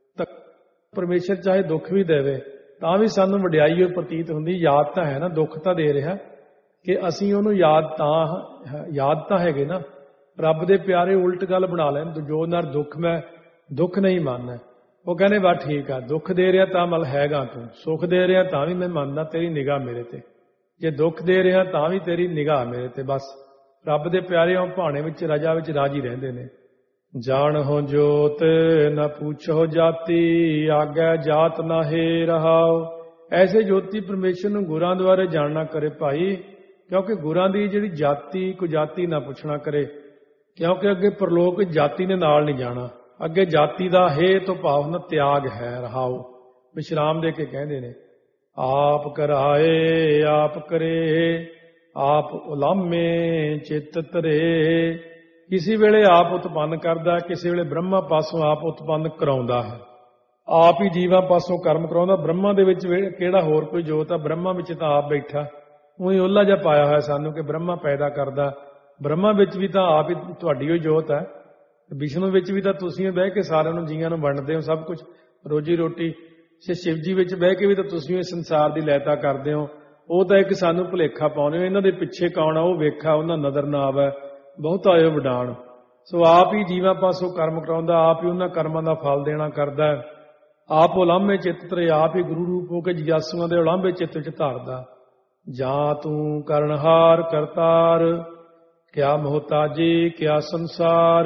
ਪਰਮੇਸ਼ਰ ਚਾਹੇ ਦੁੱਖ ਵੀ ਦੇਵੇ ਤਾਂ ਵੀ ਸਾਨੂੰ ਵਡਿਆਈ ਉਹ ਪ੍ਰਤੀਤ ਹੁੰਦੀ। ਯਾਦ ਤਾਂ ਹੈ ਨਾ, ਦੁੱਖ ਤਾਂ ਦੇ ਰਿਹਾ ਕਿ ਅਸੀਂ ਉਹਨੂੰ ਯਾਦ ਤਾਂ ਯਾਦ ਤਾਂ ਹੈਗੇ ਨਾ। ਰੱਬ ਦੇ ਪਿਆਰੇ ਉਲਟ ਗੱਲ ਬਣਾ ਲੈਣ, ਜੋ ਨਰ ਦੁੱਖ ਮੈਂ ਦੁੱਖ ਨਹੀਂ ਮੰਨਦਾ, ਉਹ ਕਹਿੰਦੇ ਬਸ ਠੀਕ ਆ, ਦੁੱਖ ਦੇ ਰਿਹਾ ਤਾਂ ਮਲ ਹੈਗਾ ਤੂੰ, ਸੁੱਖ ਦੇ ਰਿਹਾ ਤਾਂ ਵੀ ਮੈਂ ਮੰਨਦਾ ਤੇਰੀ ਨਿਗਾਹ ਮੇਰੇ ਤੇ, ਜੇ ਦੁੱਖ ਦੇ ਰਿਹਾ ਤਾਂ ਵੀ ਤੇਰੀ ਨਿਗਾਹ ਮੇਰੇ ਤੇ। ਬਸ ਰੱਬ ਦੇ ਪਿਆਰੇ ਉਹ ਭਾਣੇ ਵਿੱਚ ਰਜਾ ਵਿੱਚ ਰਾਜੀ ਰਹਿੰਦੇ ਨੇ। ਜਾਣਹੁ ਜੋਤ ਨਾ ਪੁੱਛੋ ਜਾਤੀ, ਆਗੈ ਜਾਤ ਨਾ ਹੈ ਰਹਾਉ। ਐਸੇ ਜੋਤੀ ਪਰਮੇਸ਼ਰ ਨੂੰ ਗੁਰਾਂ ਦੁਆਰੇ ਜਾਣਨਾ ਕਰੇ ਭਾਈ, ਕਿਉਂਕਿ ਗੁਰਾਂ ਦੀ ਜਿਹੜੀ ਜਾਤੀ ਕੁਜਾਤੀ ਨਾ ਪੁੱਛਣਾ ਕਰੇ, ਕਿਉਂਕਿ ਅੱਗੇ ਪਰਲੋਕ ਜਾਤੀ ਨੇ ਨਾਲ ਨਹੀਂ ਜਾਣਾ। ਅੱਗੇ ਜਾਤੀ ਦਾ ਹੈ ਤੋਂ ਭਾਵ ਨਾ ਤਿਆਗ ਹੈ, ਰਹਾਉ ਵਿਸ਼ਰਾਮ ਦੇ ਕੇ ਕਹਿੰਦੇ ਨੇ। ਆਪ ਕਰਾਏ ਆਪ ਕਰੇ, ਆਪ ਉਲਾਮੇ ਚਿੱਤ ਧਰੇ। ਕਿਸੇ ਵੇਲੇ ਆਪ ਉਤਪੰਨ ਕਰਦਾ, ਕਿਸੇ ਵੇਲੇ ਬ੍ਰਹਮਾ ਪਾਸੋਂ ਆਪ ਉਤਪੰਨ ਕਰਾਉਂਦਾ ਹੈ। ਆਪ ਹੀ ਜੀਵਾਂ ਪਾਸੋਂ ਕਰਮ ਕਰਾਉਂਦਾ। ਬ੍ਰਹਮਾ ਦੇ ਵਿੱਚ ਕਿਹੜਾ ਹੋਰ ਕੋਈ ਜੋਤ ਆ? ਬ੍ਰਹਮਾ ਵਿੱਚ ਤਾਂ ਆਪ ਬੈਠਾ। ਉਹੀ ਉਹਲਾ ਜਿਹਾ ਪਾਇਆ ਹੋਇਆ ਸਾਨੂੰ ਕਿ ਬ੍ਰਹਮਾ ਪੈਦਾ ਕਰਦਾ। ਬ੍ਰਹਮਾ ਵਿੱਚ ਵੀ ਤਾਂ ਆਪ ਹੀ ਤੁਹਾਡੀ ਹੋਈ ਜੋਤ ਹੈ। ਵਿਸ਼ਨੂੰ ਵਿੱਚ ਵੀ ਤਾਂ ਤੁਸੀਂ ਬਹਿ ਕੇ ਸਾਰਿਆਂ ਨੂੰ ਜੀਆਂ ਨੂੰ ਵੰਡਦੇ ਹੋ ਸਭ ਕੁਝ, ਰੋਜੀ ਰੋਟੀ। ਤੇ ਸ਼ਿਵ ਜੀ ਵਿੱਚ ਬਹਿ ਕੇ ਵੀ ਤਾਂ ਤੁਸੀਂ ਇਸ ਸੰਸਾਰ ਦੀ ਲੈਤਾ ਕਰਦੇ ਹੋ। ਉਹ ਤਾਂ ਇੱਕ ਸਾਨੂੰ ਭੁਲੇਖਾ ਪਾਉਂਦੇ ਹੋ, ਇਹਨਾਂ ਦੇ ਪਿੱਛੇ ਕੌਣ ਆ ਉਹ ਵੇਖਾ, ਉਹਨਾਂ ਨਜ਼ਰ ਨਾ ਆਵੇ, ਬਹੁਤ ਆਇਓ ਵਡਾਣ। ਸੋ ਆਪ ਹੀ ਜੀਵਾਂ ਪਾਸੋਂ ਕਰਮ ਕਰਾਉਂਦਾ, ਆਪ ਹੀ ਉਹਨਾਂ ਕਰਮਾਂ ਦਾ ਫਲ ਦੇਣਾ ਕਰਦਾ। ਆਪ ਉਲਾਂਭੇ ਚਿੱਤ ਧਰੇ, ਆਪ ਹੀ ਗੁਰੂ ਰੂਪ ਹੋ ਕੇ ਜਗਿਆਸੂਆਂ ਦੇ ਉਲਾਂਭੇ ਚਿੱਤ ਵਿੱਚ ਧਾਰਦਾ। ਜਾਂ ਤੂੰ ਕਰਨਹਾਰ ਕਰਤਾਰ, ਕਿਆ ਮੁਹਤਾਜੀ ਕਿਆ ਸੰਸਾਰ।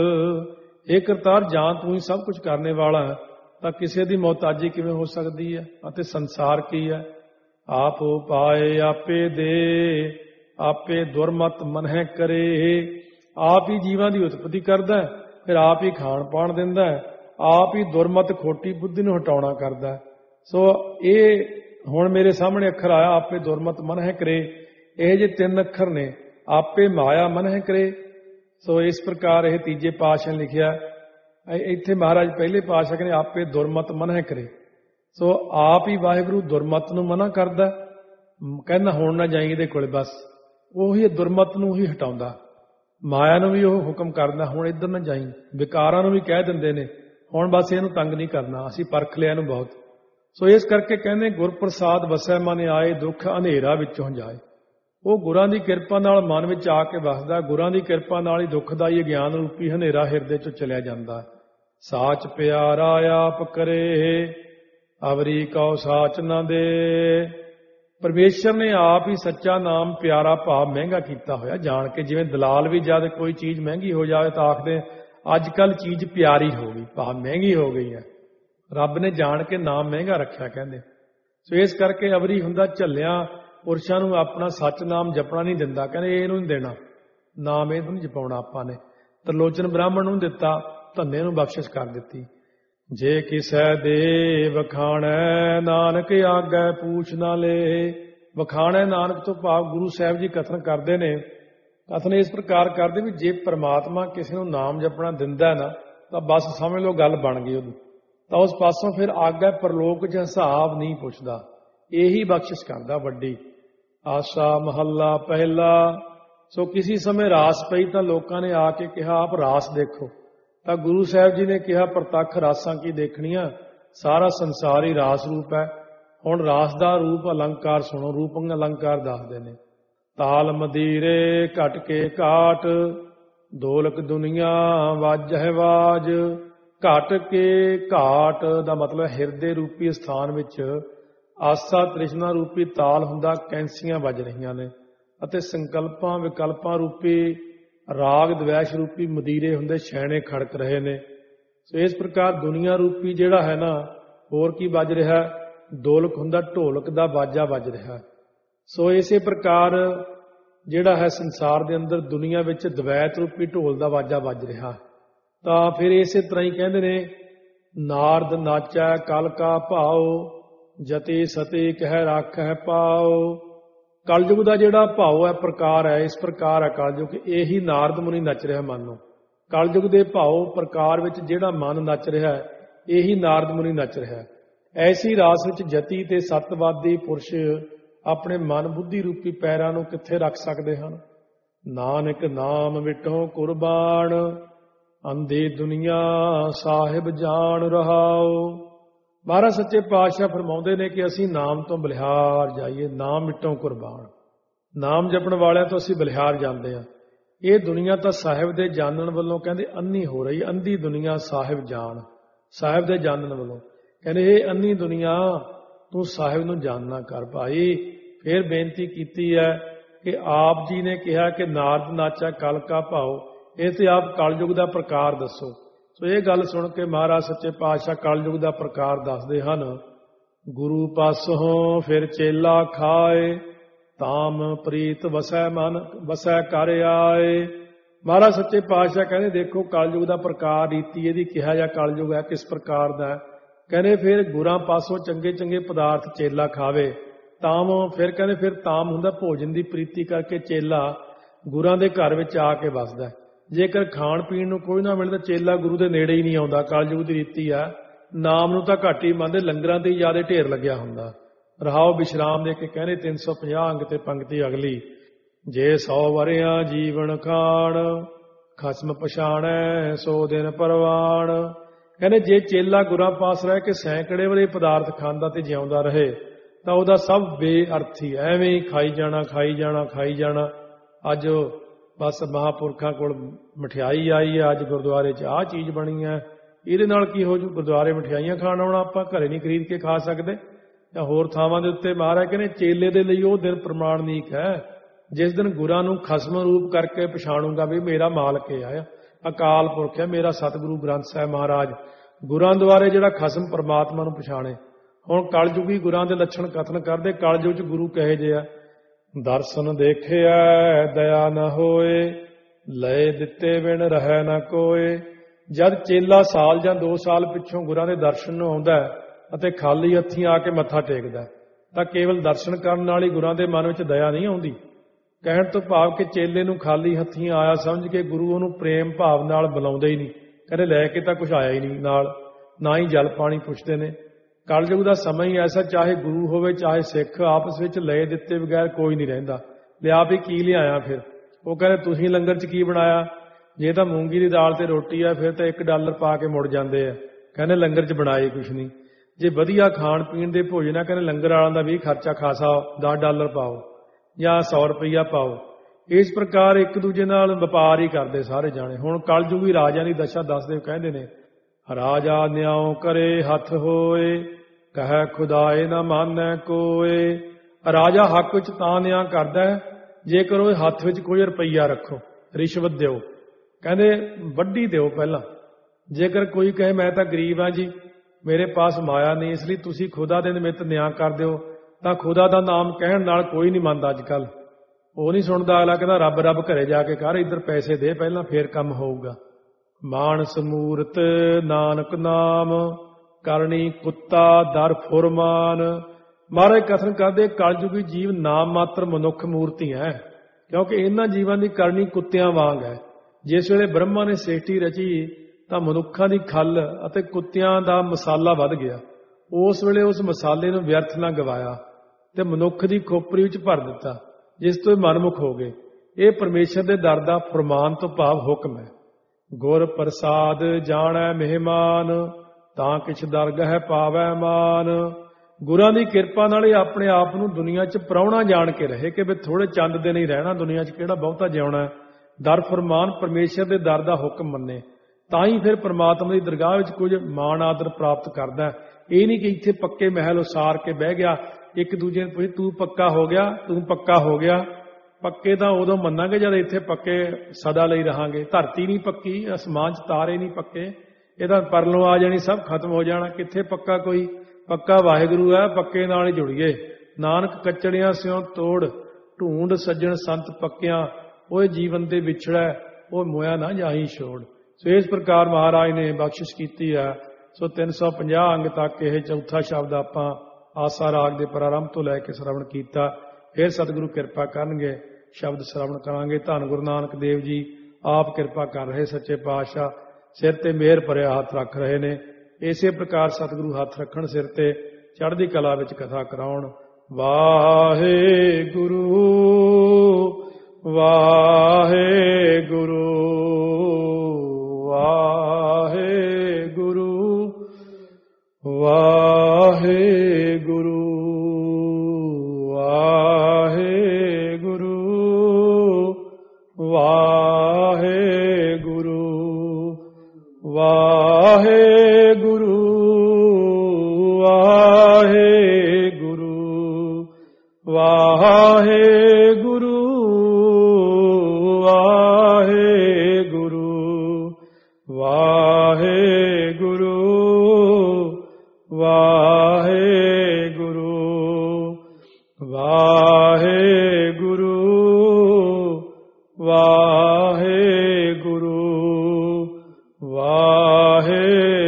ਇਹ ਕਰਤਾਰ ਜਾਂ ਤੂੰ ਹੀ ਸਭ ਕੁਝ ਕਰਨੇ ਵਾਲਾ ਹੈ, ਤਾਂ ਕਿਸੇ ਦੀ ਮੁਹਤਾਜੀ ਕਿਵੇਂ ਹੋ ਸਕਦੀ ਹੈ? ਅਤੇ ਸੰਸਾਰ ਕੀ ਹੈ? ਆਪ ਪਾਏ ਆਪੇ ਦੇ, ਆਪੇ ਦੁਰਮਤ ਮਨਹਿ ਕਰੇ। ਆਪ ਹੀ ਜੀਵਾਂ ਦੀ ਉਤਪਤੀ ਕਰਦਾ, ਫਿਰ ਆਪ ਹੀ ਖਾਣ ਪਾਣ ਦਿੰਦਾ, ਆਪ ਹੀ ਦੁਰਮਤ ਖੋਟੀ ਬੁੱਧੀ ਨੂੰ ਹਟਾਉਣਾ ਕਰਦਾ। ਸੋ ਇਹ ਹੁਣ ਮੇਰੇ ਸਾਹਮਣੇ ਅੱਖਰ ਆਇਆ, ਆਪੇ ਦੁਰਮਤ ਮਨਹਿ ਕਰੇ। ਇਹ ਜੇ ਤਿੰਨ ਅੱਖਰ ਨੇ, ਆਪੇ ਮਾਇਆ ਮਨਹਿ ਕਰੇ। ਸੋ ਇਸ ਪ੍ਰਕਾਰ ਇਹ ਤੀਜੇ ਪਾਤਸ਼ਾਹ ਨੇ ਲਿਖਿਆ। ਇੱਥੇ ਮਹਾਰਾਜ ਪਹਿਲੇ ਪਾਤਸ਼ਾਹ ਕਹਿੰਦੇ ਆਪੇ ਦੁਰਮਤ ਮਨਹਿ ਕਰੇ। ਸੋ ਆਪ ਹੀ ਵਾਹਿਗੁਰੂ ਦੁਰਮਤ ਨੂੰ ਮਨਾ ਕਰਦਾ, ਕਹਿੰਦਾ ਹੁਣ ਨਾ ਜਾਈ ਇਹਦੇ ਕੋਲੇ। ਬਸ ਉਹੀ ਦੁਰਮਤ ਨੂੰ ਹੀ ਹਟਾਉਂਦਾ। ਮਾਇਆ ਨੂੰ ਵੀ ਉਹ ਹੁਕਮ ਕਰਦਾ ਹੁਣ ਇੱਧਰ ਨਾ ਜਾਈ। ਵਿਕਾਰਾਂ ਨੂੰ ਵੀ ਕਹਿ ਦਿੰਦੇ ਨੇ ਹੁਣ ਬਸ ਇਹਨੂੰ ਤੰਗ ਨਹੀਂ ਕਰਨਾ, ਅਸੀਂ ਪਰਖ ਲਿਆ ਇਹਨੂੰ ਬਹੁਤ। ਸੋ ਇਸ ਕਰਕੇ ਕਹਿੰਦੇ ਗੁਰਪ੍ਰਸਾਦ ਵਸੈ ਮਨ ਆਏ, ਦੁੱਖ ਹਨੇਰਾ ਵਿੱਚੋਂ ਜਾਏ। ਉਹ ਗੁਰਾਂ ਦੀ ਕਿਰਪਾ ਨਾਲ ਮਨ ਵਿੱਚ ਆ ਕੇ ਵਸਦਾ। ਗੁਰਾਂ ਦੀ ਕਿਰਪਾ ਨਾਲ ਹੀ ਦੁੱਖ ਦਾ ਇਹ ਗਿਆਨ ਰੂਪੀ ਹਨੇਰਾ ਹਿਰਦੇ ਚੋਂ ਚਲਿਆ ਜਾਂਦਾ। ਸਾਚ ਪਿਆਰਾ ਆਪ ਕਰੇ, ਅਵਰੀ ਕਉ ਸਾਚ ਨਾ ਦੇ। ਪਰਮੇਸ਼ਰ ਨੇ ਆਪ ਹੀ ਸੱਚਾ ਨਾਮ ਪਿਆਰਾ ਭਾਵ ਮਹਿੰਗਾ ਕੀਤਾ ਹੋਇਆ ਜਾਣ ਕੇ। ਜਿਵੇਂ ਦਲਾਲ ਵੀ ਜਦ ਕੋਈ ਚੀਜ਼ ਮਹਿੰਗੀ ਹੋ ਜਾਵੇ ਤਾਂ ਆਖਦੇ ਅੱਜ ਕੱਲ੍ਹ ਚੀਜ਼ ਪਿਆਰੀ ਹੋ ਗਈ, ਭਾਵ ਮਹਿੰਗੀ ਹੋ ਗਈ ਹੈ। ਰੱਬ ਨੇ ਜਾਣ ਕੇ ਨਾਮ ਮਹਿੰਗਾ ਰੱਖਿਆ ਕਹਿੰਦੇ। ਸੋ ਇਸ ਕਰਕੇ ਅਵਰੀ ਹੁੰਦਾ ਝੱਲਿਆ ਪੁਰਸ਼ਾਂ ਨੂੰ ਆਪਣਾ ਸੱਚ ਨਾਮ ਜਪਣਾ ਨਹੀਂ ਦਿੰਦਾ। ਕਹਿੰਦੇ ਇਹਨੂੰ ਨਹੀਂ ਦੇਣਾ ਨਾਮ, ਇਹਨੂੰ ਨਹੀਂ ਜਪਾਉਣਾ ਆਪਾਂ ਨੇ। ਤਰਲੋਚਨ ਬ੍ਰਾਹਮਣ ਨੂੰ ਦਿੱਤਾ, ਧੰਨੇ ਨੂੰ ਬਖਸ਼ਿਸ਼ ਕਰ ਦਿੱਤੀ। ਜੇ ਕਿਸੈ ਦੇ ਵਖਾਣੈ, ਨਾਨਕ ਆਗੈ ਪੂਛ ਨਾ ਲੇ। ਵਖਾਣੈ ਨਾਨਕ ਤੋਂ ਭਾਵ ਗੁਰੂ ਸਾਹਿਬ ਜੀ ਕਥਨ ਕਰਦੇ ਨੇ। ਕਥਨ ਇਸ ਪ੍ਰਕਾਰ ਕਰਦੇ ਵੀ ਜੇ ਪ੍ਰਮਾਤਮਾ ਕਿਸੇ ਨੂੰ ਨਾਮ ਜਪਣਾ ਦਿੰਦਾ ਨਾ ਤਾਂ ਬਸ ਸਮਝ ਲਓ ਗੱਲ ਬਣ ਗਈ ਉਹਦੀ। ਤਾਂ ਉਸ ਪਾਸੋਂ ਫਿਰ ਆਗੈ ਪਰਲੋਕ 'ਚ ਹਿਸਾਬ ਨਹੀਂ ਪੁੱਛਦਾ, ਇਹੀ ਬਖਸ਼ਿਸ਼ ਕਰਦਾ ਵੱਡੀ। ਆਸਾ ਮਹੱਲਾ ਪਹਿਲਾ। ਸੋ ਕਿਸੇ ਸਮੇਂ ਰਾਸ ਪਈ ਤਾਂ ਲੋਕਾਂ ਨੇ ਆ ਕੇ ਕਿਹਾ ਆਪ ਰਾਸ ਦੇਖੋ। ਤਾਂ ਗੁਰੂ ਸਾਹਿਬ ਜੀ ਨੇ ਕਿਹਾ ਪ੍ਰਤੱਖ ਰਾਸਾਂ ਕੀ ਦੇਖਣੀਆਂ, ਸਾਰਾ ਸੰਸਾਰ ਹੀ ਰਾਸ ਰੂਪ ਹੈ। ਹੁਣ ਰਾਸ ਦਾ ਰੂਪ ਅਲੰਕਾਰ ਸੁਣੋ, ਰੂਪੰਗ ਅਲੰਕਾਰ ਦੱਸਦੇ ਨੇ। ਤਾਲ ਮਦੀਰੇ ਘਟ ਕੇ ਘਾਟ, ਦੋਲਕ ਦੁਨੀਆ ਵਾਜਹਿ ਵਾਜ। ਘਟ ਕੇ ਘਾਟ ਦਾ ਮਤਲਬ ਹਿਰਦੇ ਰੂਪੀ ਸਥਾਨ ਵਿੱਚ ਆਸਾ ਤ੍ਰਿਸ਼ਨਾ ਰੂਪੀ ਤਾਲ ਹੁੰਦਾ, ਕੈਂਸੀਆਂ ਵੱਜ ਰਹੀਆਂ ਨੇ। ਅਤੇ ਸੰਕਲਪਾਂ ਵਿਕਲਪਾਂ ਰੂਪੀ ਰਾਗ ਦਵੈਸ਼ ਰੂਪੀ ਮਦੀਰੇ ਹੁੰਦੇ, ਛੈਣੇ ਖੜਕ ਰਹੇ ਨੇ। ਸੋ ਇਸ ਪ੍ਰਕਾਰ ਦੁਨੀਆ ਰੂਪੀ ਜਿਹੜਾ ਹੈ ਨਾ, ਹੋਰ ਕੀ ਵੱਜ ਰਿਹਾ? ਦੋਲਕ ਹੁੰਦਾ, ਢੋਲਕ ਦਾ ਬਾਜਾ ਵੱਜ ਰਿਹਾ। ਸੋ ਇਸੇ ਪ੍ਰਕਾਰ ਜਿਹੜਾ ਹੈ ਸੰਸਾਰ ਦੇ ਅੰਦਰ ਦੁਨੀਆ ਵਿੱਚ ਦਵੈਤ ਰੂਪੀ ਢੋਲ ਦਾ ਬਾਜਾ ਵੱਜ ਰਿਹਾ। ਤਾਂ ਫਿਰ ਇਸੇ ਤਰ੍ਹਾਂ ਹੀ ਕਹਿੰਦੇ ਨੇ ਨਾਰਦ ਨਾਚੈ ਕਲ ਕਾ ਭਾਉ, ਜਤੇ ਸਤੇ ਕਹਿ ਰਾਖੈ ਪਾਉ। ਕਲਯੁਗ ਦਾ ਜਿਹੜਾ ਭਾਉ ਹੈ, ਪ੍ਰਕਾਰ ਹੈ, ਇਸ ਪ੍ਰਕਾਰ ਹੈ ਕਲਯੁਗ। ਇਹੀ ਨਾਰਦ ਮੁਨੀ ਨੱਚ ਰਿਹਾ ਮਨ ਨੂੰ। ਕਲਯੁਗ ਦੇ ਭਾਉ ਪ੍ਰਕਾਰ ਵਿੱਚ ਜਿਹੜਾ ਮਨ ਨੱਚ ਰਿਹਾ ਇਹੀ ਨਾਰਦ ਮੁਨੀ ਨੱਚ ਰਿਹਾ। ਐਸੀ ਰਾਸ ਵਿੱਚ ਜਤੀ ਤੇ ਸਤਵਾਦੀ ਪੁਰਸ਼ ਆਪਣੇ ਮਨ ਬੁੱਧੀ ਰੂਪੀ ਪੈਰਾਂ ਨੂੰ ਕਿੱਥੇ ਰੱਖ ਸਕਦੇ ਹਨ? ਨਾਨਕ ਨਾਮ ਵਿਟੋ ਕੁਰਬਾਨ, ਅੰਧੀ ਦੁਨੀਆ ਸਾਹਿਬ ਜਾਣ ਰਹਾਓ। ਮਹਾਰਾਜ ਸੱਚੇ ਪਾਤਸ਼ਾਹ ਫਰਮਾਉਂਦੇ ਨੇ ਕਿ ਅਸੀਂ ਨਾਮ ਤੋਂ ਬਲਿਹਾਰ ਜਾਈਏ। ਨਾਮ ਮਿਟੋਂ ਕੁਰਬਾਨ, ਨਾਮ ਜਪਣ ਵਾਲਿਆਂ ਤੋਂ ਅਸੀਂ ਬਲਿਹਾਰ ਜਾਂਦੇ ਹਾਂ। ਇਹ ਦੁਨੀਆ ਤਾਂ ਸਾਹਿਬ ਦੇ ਜਾਣਨ ਵੱਲੋਂ ਕਹਿੰਦੇ ਅੰਨੀ ਹੋ ਰਹੀ, ਅੰਧੀ ਦੁਨੀਆ ਸਾਹਿਬ ਜਾਣ। ਸਾਹਿਬ ਦੇ ਜਾਣਨ ਵੱਲੋਂ। ਕਹਿੰਦੇ ਇਹ ਅੰਨੀ ਦੁਨੀਆ ਤੂੰ ਸਾਹਿਬ ਨੂੰ ਜਾਣਨਾ ਕਰ ਭਾਈ। ਫਿਰ ਬੇਨਤੀ ਕੀਤੀ ਹੈ ਕਿ ਆਪ ਜੀ ਨੇ ਕਿਹਾ ਕਿ ਨਾਰਦ ਨਾਚਾ ਕਲ ਕਾ ਭਾਉ, ਇਹ ਤੇ ਆਪ ਕਲਯੁਗ ਦਾ ਪ੍ਰਕਾਰ ਦੱਸੋ। ਸੋ ਇਹ ਗੱਲ ਸੁਣ ਕੇ ਮਹਾਰਾਜ ਸੱਚੇ ਪਾਤਸ਼ਾਹ ਕਲਯੁਗ ਦਾ ਪ੍ਰਕਾਰ ਦੱਸਦੇ ਹਨ। ਗੁਰੂ ਪਾਸੋਂ ਫਿਰ ਚੇਲਾ ਖਾਏ, ਤਾਮ ਪ੍ਰੀਤ ਵਸੈ ਮਨ ਵਸੈ ਕਰ ਆਏ। ਮਹਾਰਾਜ ਸੱਚੇ ਪਾਤਸ਼ਾਹ ਕਹਿੰਦੇ ਦੇਖੋ ਕਲਯੁਗ ਦਾ ਪ੍ਰਕਾਰ ਰੀਤੀ ਇਹਦੀ ਕਿਹਾ ਜਾ ਕਲਯੁਗ ਹੈ, ਕਿਸ ਪ੍ਰਕਾਰ ਦਾ ਹੈ। ਕਹਿੰਦੇ ਫਿਰ ਗੁਰਾਂ ਪਾਸੋਂ ਚੰਗੇ ਚੰਗੇ ਪਦਾਰਥ ਚੇਲਾ ਖਾਵੇ। ਤਾਮ ਫਿਰ ਕਹਿੰਦੇ ਫਿਰ ਤਾਮ ਹੁੰਦਾ ਭੋਜਨ ਦੀ ਪ੍ਰੀਤੀ ਕਰਕੇ ਚੇਲਾ ਗੁਰਾਂ ਦੇ ਘਰ ਵਿੱਚ ਆ ਕੇ ਵਸਦਾ। ਜੇਕਰ ਖਾਣ ਪੀਣ ਨੂੰ ਕੋਈ ਨਾ ਮਿਲੇ ਤਾਂ ਚੇਲਾ ਗੁਰੂ ਦੇ ਨੇੜੇ ਹੀ ਨਹੀਂ ਆਉਂਦਾ। ਕਲਯੁਗ ਦੀ ਰੀਤੀ ਆ, ਨਾਮ ਨੂੰ ਤਾਂ ਘੱਟ ਹੀ ਮੰਨਦੇ, ਲੰਗਰਾਂ ਤੇ ਹੀ ਜ਼ਿਆਦਾ ਢੇਰ ਲੱਗਿਆ ਹੁੰਦਾ। ਰਹਾਓ ਵਿਸ਼ਰਾਮ ਦੇ ਕੇ ਕਹਿੰਦੇ ਤਿੰਨ ਸੌ ਪੰਜਾਹ ਅੰਗ ਤੇ ਪੰਕਤੀ ਅਗਲੀ, ਜੇ ਸੌ ਵਰਿਆਂ ਜੀਵਨ ਖਾਣ ਖਸਮ ਪਛਾਣੈ ਸੋ ਦਿਨ ਪਰਵਾਣ। ਕਹਿੰਦੇ ਜੇ ਚੇਲਾ ਗੁਰਾਂ ਪਾਸ ਰਹਿ ਕੇ ਸੈਂਕੜੇ ਵਾਲੇ ਪਦਾਰਥ ਖਾਂਦਾ ਤੇ ਜਿਉਂਦਾ ਰਹੇ ਤਾਂ ਉਹਦਾ ਸਭ ਬੇਅਰਥੀ, ਐਵੇਂ ਹੀ ਖਾਈ ਜਾਣਾ ਖਾਈ ਜਾਣਾ ਖਾਈ ਜਾਣਾ। ਅੱਜ ਬਸ ਮਹਾਂਪੁਰਖਾਂ ਕੋਲ ਮਠਿਆਈ ਆਈ ਹੈ, ਅੱਜ ਗੁਰਦੁਆਰੇ 'ਚ ਆਹ ਚੀਜ਼ ਬਣੀ ਹੈ, ਇਹਦੇ ਨਾਲ ਕੀ ਹੋ ਜੂ? ਗੁਰਦੁਆਰੇ ਮਠਿਆਈਆਂ ਖਾਣ ਆਉਣਾ, ਆਪਾਂ ਘਰੇ ਨਹੀਂ ਖਰੀਦ ਕੇ ਖਾ ਸਕਦੇ। ਜਾਂ ਹੋਰ ਥਾਵਾਂ ਦੇ ਉੱਤੇ ਮਹਾਰਾਜ ਕਹਿੰਦੇ ਚੇਲੇ ਦੇ ਲਈ ਉਹ ਦਿਨ ਪ੍ਰਮਾਣਿਕ ਹੈ ਜਿਸ ਦਿਨ ਗੁਰਾਂ ਨੂੰ ਖਸਮ ਰੂਪ ਕਰਕੇ ਪਛਾਣੂਗਾ ਵੀ ਮੇਰਾ ਮਾਲਕ ਇਹ ਆ, ਅਕਾਲ ਪੁਰਖ ਹੈ, ਮੇਰਾ ਸਤਿਗੁਰੂ ਗ੍ਰੰਥ ਸਾਹਿਬ ਮਹਾਰਾਜ। ਗੁਰਾਂ ਦੁਆਰੇ ਜਿਹੜਾ ਖਸਮ ਪਰਮਾਤਮਾ ਨੂੰ ਪਛਾਣੇ। ਹੁਣ ਕਲਯੁਗੀ ਗੁਰਾਂ ਦੇ ਲੱਛਣ ਕਥਨ ਕਰਦੇ। ਕਲਯੁਗ 'ਚ ਗੁਰੂ ਕਹੇ ਜੇ ਆ, ਦਰਸ਼ਨ ਦੇਖਿਆ ਦਇਆ ਨਾ ਹੋਏ, ਲਏ ਦਿੱਤੇ ਬਿਨ ਰਹਿ ਨਾ ਕੋਏ। ਜਦ ਚੇਲਾ ਸਾਲ ਜਾਂ ਦੋ ਸਾਲ ਪਿੱਛੋਂ ਗੁਰਾਂ ਦੇ ਦਰਸ਼ਨ ਨੂੰ ਆਉਂਦਾ ਅਤੇ ਖਾਲੀ ਹੱਥੀਂ ਆ ਕੇ ਮੱਥਾ ਟੇਕਦਾ ਤਾਂ ਕੇਵਲ ਦਰਸ਼ਨ ਕਰਨ ਨਾਲ ਹੀ ਗੁਰਾਂ ਦੇ ਮਨ ਵਿੱਚ ਦਇਆ ਨਹੀਂ ਆਉਂਦੀ। ਕਹਿਣ ਤੋਂ ਭਾਵ ਕਿ ਚੇਲੇ ਨੂੰ ਖਾਲੀ ਹੱਥੀਂ ਆਇਆ ਸਮਝ ਕੇ ਗੁਰੂ ਉਹਨੂੰ ਪ੍ਰੇਮ ਭਾਵ ਨਾਲ ਬੁਲਾਉਂਦੇ ਹੀ ਨਹੀਂ। ਕਹਿੰਦੇ ਲੈ ਕੇ ਤਾਂ ਕੁਛ ਆਇਆ ਹੀ ਨਹੀਂ ਨਾਲ, ਨਾ ਹੀ ਜਲ ਪਾਣੀ ਪੁੱਛਦੇ ਨੇ। ਕਲਯੁਗ ਦਾ ਸਮਾਂ ਹੀ ਐਸਾ, ਚਾਹੇ ਗੁਰੂ ਹੋਵੇ ਚਾਹੇ ਸਿੱਖ, ਆਪਸ ਵਿੱਚ ਲਏ ਦਿੱਤੇ ਬਗੈਰ ਕੋਈ ਨਹੀਂ ਰਹਿੰਦਾ। ਲਿਆ ਵੀ ਕੀ ਲਿਆਇਆ ਫਿਰ? ਉਹ ਕਹਿੰਦੇ ਤੁਸੀਂ ਲੰਗਰ 'ਚ ਕੀ ਬਣਾਇਆ? ਜੇ ਤਾਂ ਮੂੰਗੀ ਦੀ ਦਾਲ ਤੇ ਰੋਟੀ ਆ ਫਿਰ ਤਾਂ ਇੱਕ ਡਾਲਰ ਪਾ ਕੇ ਮੁੜ ਜਾਂਦੇ ਆ। ਕਹਿੰਦੇ ਲੰਗਰ 'ਚ ਬਣਾਏ ਕੁਛ ਨਹੀਂ। ਜੇ ਵਧੀਆ ਖਾਣ ਪੀਣ ਦੇ ਭੋਜਨ ਆ, ਕਹਿੰਦੇ ਲੰਗਰ ਵਾਲਿਆਂ ਦਾ ਵੀ ਖਰਚਾ ਖਾਸਾ, ਦਸ ਡਾਲਰ ਪਾਓ ਜਾਂ ਸੌ ਰੁਪਈਆ ਪਾਓ। ਇਸ ਪ੍ਰਕਾਰ ਇੱਕ ਦੂਜੇ ਨਾਲ ਵਪਾਰ ਹੀ ਕਰਦੇ ਸਾਰੇ ਜਾਣੇ। ਹੁਣ ਕਲਯੁਗੀ ਰਾਜਿਆਂ ਦੀ ਦਸ਼ਾ ਦੱਸਦੇ ਕਹਿੰਦੇ ਨੇ, ਰਾਜਾ ਨਿਆਉ ਕਰੇ ਹੱਥ ਹੋਏ, ਕਹੈ ਖੁਦਾਏ ਨਾ ਮਾਨੈ ਕੋਏ। ਰਾਜਾ ਹੱਕ ਵਿੱਚ ਤਾਂ ਨਿਆਂ ਕਰਦਾ ਜੇਕਰ ਉਹ ਹੱਥ ਵਿੱਚ ਕੋਈ ਰੁਪਈਆ ਰੱਖੋ, ਰਿਸ਼ਵਤ ਦਿਓ। ਕਹਿੰਦੇ ਵੱਡੀ ਦਿਓ ਪਹਿਲਾਂ। ਜੇਕਰ ਕੋਈ ਕਹੇ ਮੈਂ ਤਾਂ ਗਰੀਬ ਹਾਂ ਜੀ, ਮੇਰੇ ਪਾਸ ਮਾਇਆ ਨਹੀਂ, ਇਸ ਲਈ ਤੁਸੀਂ ਖੁਦਾ ਦੇ ਨਿਮਿੱਤ ਨਿਆਂ ਕਰ ਦਿਓ, ਤਾਂ ਖੁਦਾ ਦਾ ਨਾਮ ਕਹਿਣ ਨਾਲ ਕੋਈ ਨਹੀਂ ਮੰਨਦਾ ਅੱਜ ਕੱਲ੍ਹ। ਉਹ ਨਹੀਂ ਸੁਣਦਾ, ਅਗਲਾ ਕਹਿੰਦਾ ਰੱਬ ਰੱਬ ਘਰੇ ਜਾ ਕੇ ਕਰ, ਇੱਧਰ ਪੈਸੇ ਦੇ ਪਹਿਲਾਂ ਫੇਰ ਕੰਮ ਹੋਊਗਾ। ਮਾਨਸ ਮੂਰਤ ਨਾਨਕ ਨਾਮ, ਕਰਨੀ ਕੁੱਤਾ ਦਰ ਫੁਰਮਾਨ। ਮਹਾਰਾਜ ਕਥਨ ਕਰਦੇ ਕਲਯੁਗੀ ਜੀਵ ਨਾਮ ਮਾਤਰ ਮਨੁੱਖ ਮੂਰਤੀ ਹੈ, ਕਿਉਂਕਿ ਇਹਨਾਂ ਜੀਵਾਂ ਦੀ ਕਰਨੀ ਕੁੱਤਿਆਂ ਵਾਂਗ ਹੈ। ਜਿਸ ਵੇਲੇ ਬ੍ਰਹਮਾ ਨੇ ਸ੍ਰਿਸ਼ਟੀ ਰਚੀ ਤਾਂ ਮਨੁੱਖਾਂ ਦੀ ਖੱਲ ਅਤੇ ਕੁੱਤਿਆਂ ਦਾ ਮਸਾਲਾ ਵੱਧ ਗਿਆ। ਉਸ ਵੇਲੇ ਉਸ ਮਸਾਲੇ ਨੂੰ ਵਿਅਰਥ ਨਾ ਗਵਾਇਆ ਤੇ ਮਨੁੱਖ ਦੀ ਖੋਪਰੀ ਵਿੱਚ ਭਰ ਦਿੱਤਾ, ਜਿਸ ਤੋਂ ਮਨਮੁਖ ਹੋ ਗਏ। ਇਹ ਪਰਮੇਸ਼ਰ ਦੇ ਦਰ ਦਾ ਫਰਮਾਨ ਤੋਂ ਭਾਵ ਹੁਕਮ ਹੈ। ਗੁਰ ਪ੍ਰਸਾਦ ਜਾਣੈ ਮਹਿਮਾਨ, ਤਾਂ ਕਿਛ ਦਰਗਹਿ ਪਾਵੈ ਮਾਨ। ਗੁਰਾਂ ਦੀ ਕਿਰਪਾ ਨਾਲ ਹੀ ਆਪਣੇ ਆਪ ਨੂੰ ਦੁਨੀਆ 'ਚ ਪ੍ਰਾਹੁਣਾ ਜਾਣ ਕੇ ਰਹੇ ਕਿ ਵੀ ਥੋੜੇ ਚੰਦ ਦਿਨ ਹੀ ਰਹਿਣਾ ਦੁਨੀਆ 'ਚ, ਕਿਹੜਾ ਬਹੁਤਾ ਜਿਉਣਾ। ਦਰ ਫਰਮਾਨ ਪਰਮੇਸ਼ਰ ਦੇ ਦਰ ਦਾ ਹੁਕਮ ਮੰਨੇ ਤਾਂ ਹੀ ਫਿਰ ਪਰਮਾਤਮਾ ਦੀ ਦਰਗਾਹ ਵਿੱਚ ਕੁਝ ਮਾਣ ਆਦਰ ਪ੍ਰਾਪਤ ਕਰਦਾ। ਇਹ ਨਹੀਂ ਕਿ ਇੱਥੇ ਪੱਕੇ ਮਹਿਲ ਉਸਾਰ ਕੇ ਬਹਿ ਗਿਆ, ਇੱਕ ਦੂਜੇ ਨੂੰ ਪੁੱਛ ਤੂੰ ਪੱਕਾ ਹੋ ਗਿਆ, ਤੂੰ ਪੱਕਾ ਹੋ ਗਿਆ। ਪੱਕੇ ਤਾਂ ਉਦੋਂ ਮੰਨਾਂਗੇ ਜਦ ਇੱਥੇ ਪੱਕੇ ਸਦਾ ਲਈ ਰਹਾਂਗੇ। ਧਰਤੀ ਨਹੀਂ ਪੱਕੀ, ਅਸਮਾਨ 'ਚ ਤਾਰੇ ਨਹੀਂ ਪੱਕੇ, ਇਹ ਤਾਂ ਪਰਲੋਂ ਆ ਜਾਣੀ, ਸਭ ਖਤਮ ਹੋ ਜਾਣਾ। ਕਿੱਥੇ ਪੱਕਾ ਕੋਈ? ਪੱਕਾ ਵਾਹਿਗੁਰੂ ਹੈ, ਪੱਕੇ ਨਾਲ ਹੀ ਜੁੜੀਏ। ਨਾਨਕ ਕੱਚੜਿਆਂ ਸਿਓ ਤੋੜ, ਢੂੰਡ ਸੱਜਣ ਸੰਤ ਪੱਕਿਆਂ, ਉਹ ਜੀਵਨ ਦੇ ਵਿਛੜੈ ਉਹ ਮੋਇਆ ਨਾ ਜਾਹੀ ਛੋੜ। ਸੋ ਇਸ ਪ੍ਰਕਾਰ ਮਹਾਰਾਜ ਨੇ ਬਖਸ਼ਿਸ਼ ਕੀਤੀ ਹੈ। ਸੋ ਤਿੰਨ ਸੌ ਪੰਜਾਹ ਅੰਗ ਤੱਕ ਇਹ ਚੌਥਾ ਸ਼ਬਦ ਆਪਾਂ ਆਸਾ ਰਾਗ ਦੇ ਪ੍ਰਾਰੰਭ ਤੋਂ ਲੈ ਕੇ ਸ਼ਰਵਣ ਕੀਤਾ। ਫਿਰ ਸਤਿਗੁਰੂ ਕਿਰਪਾ ਕਰਨਗੇ, ਸ਼ਬਦ ਸ਼ਰਵਣ ਕਰਾਂਗੇ। ਧੰਨ ਗੁਰੂ ਨਾਨਕ ਦੇਵ ਜੀ ਆਪ ਕਿਰਪਾ ਕਰ ਰਹੇ, ਸੱਚੇ ਪਾਤਸ਼ਾਹ ਸਿਰ ਤੇ ਮਿਹਰ ਭਰਿਆ ਹੱਥ ਰੱਖ ਰਹੇ ਨੇ। ਇਸੇ ਪ੍ਰਕਾਰ ਸਤਿਗੁਰੂ ਹੱਥ ਰੱਖਣ ਸਿਰ ਤੇ, ਚੜ੍ਹਦੀ ਕਲਾ ਵਿੱਚ ਕਥਾ ਕਰਾਉਣ। ਵਾਹਿਗੁਰੂ ਵਾਹਿਗੁਰੂ ਵਾਹਿਗੁਰੂ ਵਾਹਿਗੁਰੂ ਵਾਹਿਗੁਰੂ ਵਾਹਿਗੁਰੂ ਵਾਹਿਗੁਰੂ ਵਾਹਿਗੁਰੂ ਵਾਹਿਗੁਰੂ ਵਾਹਿਗੁਰੂ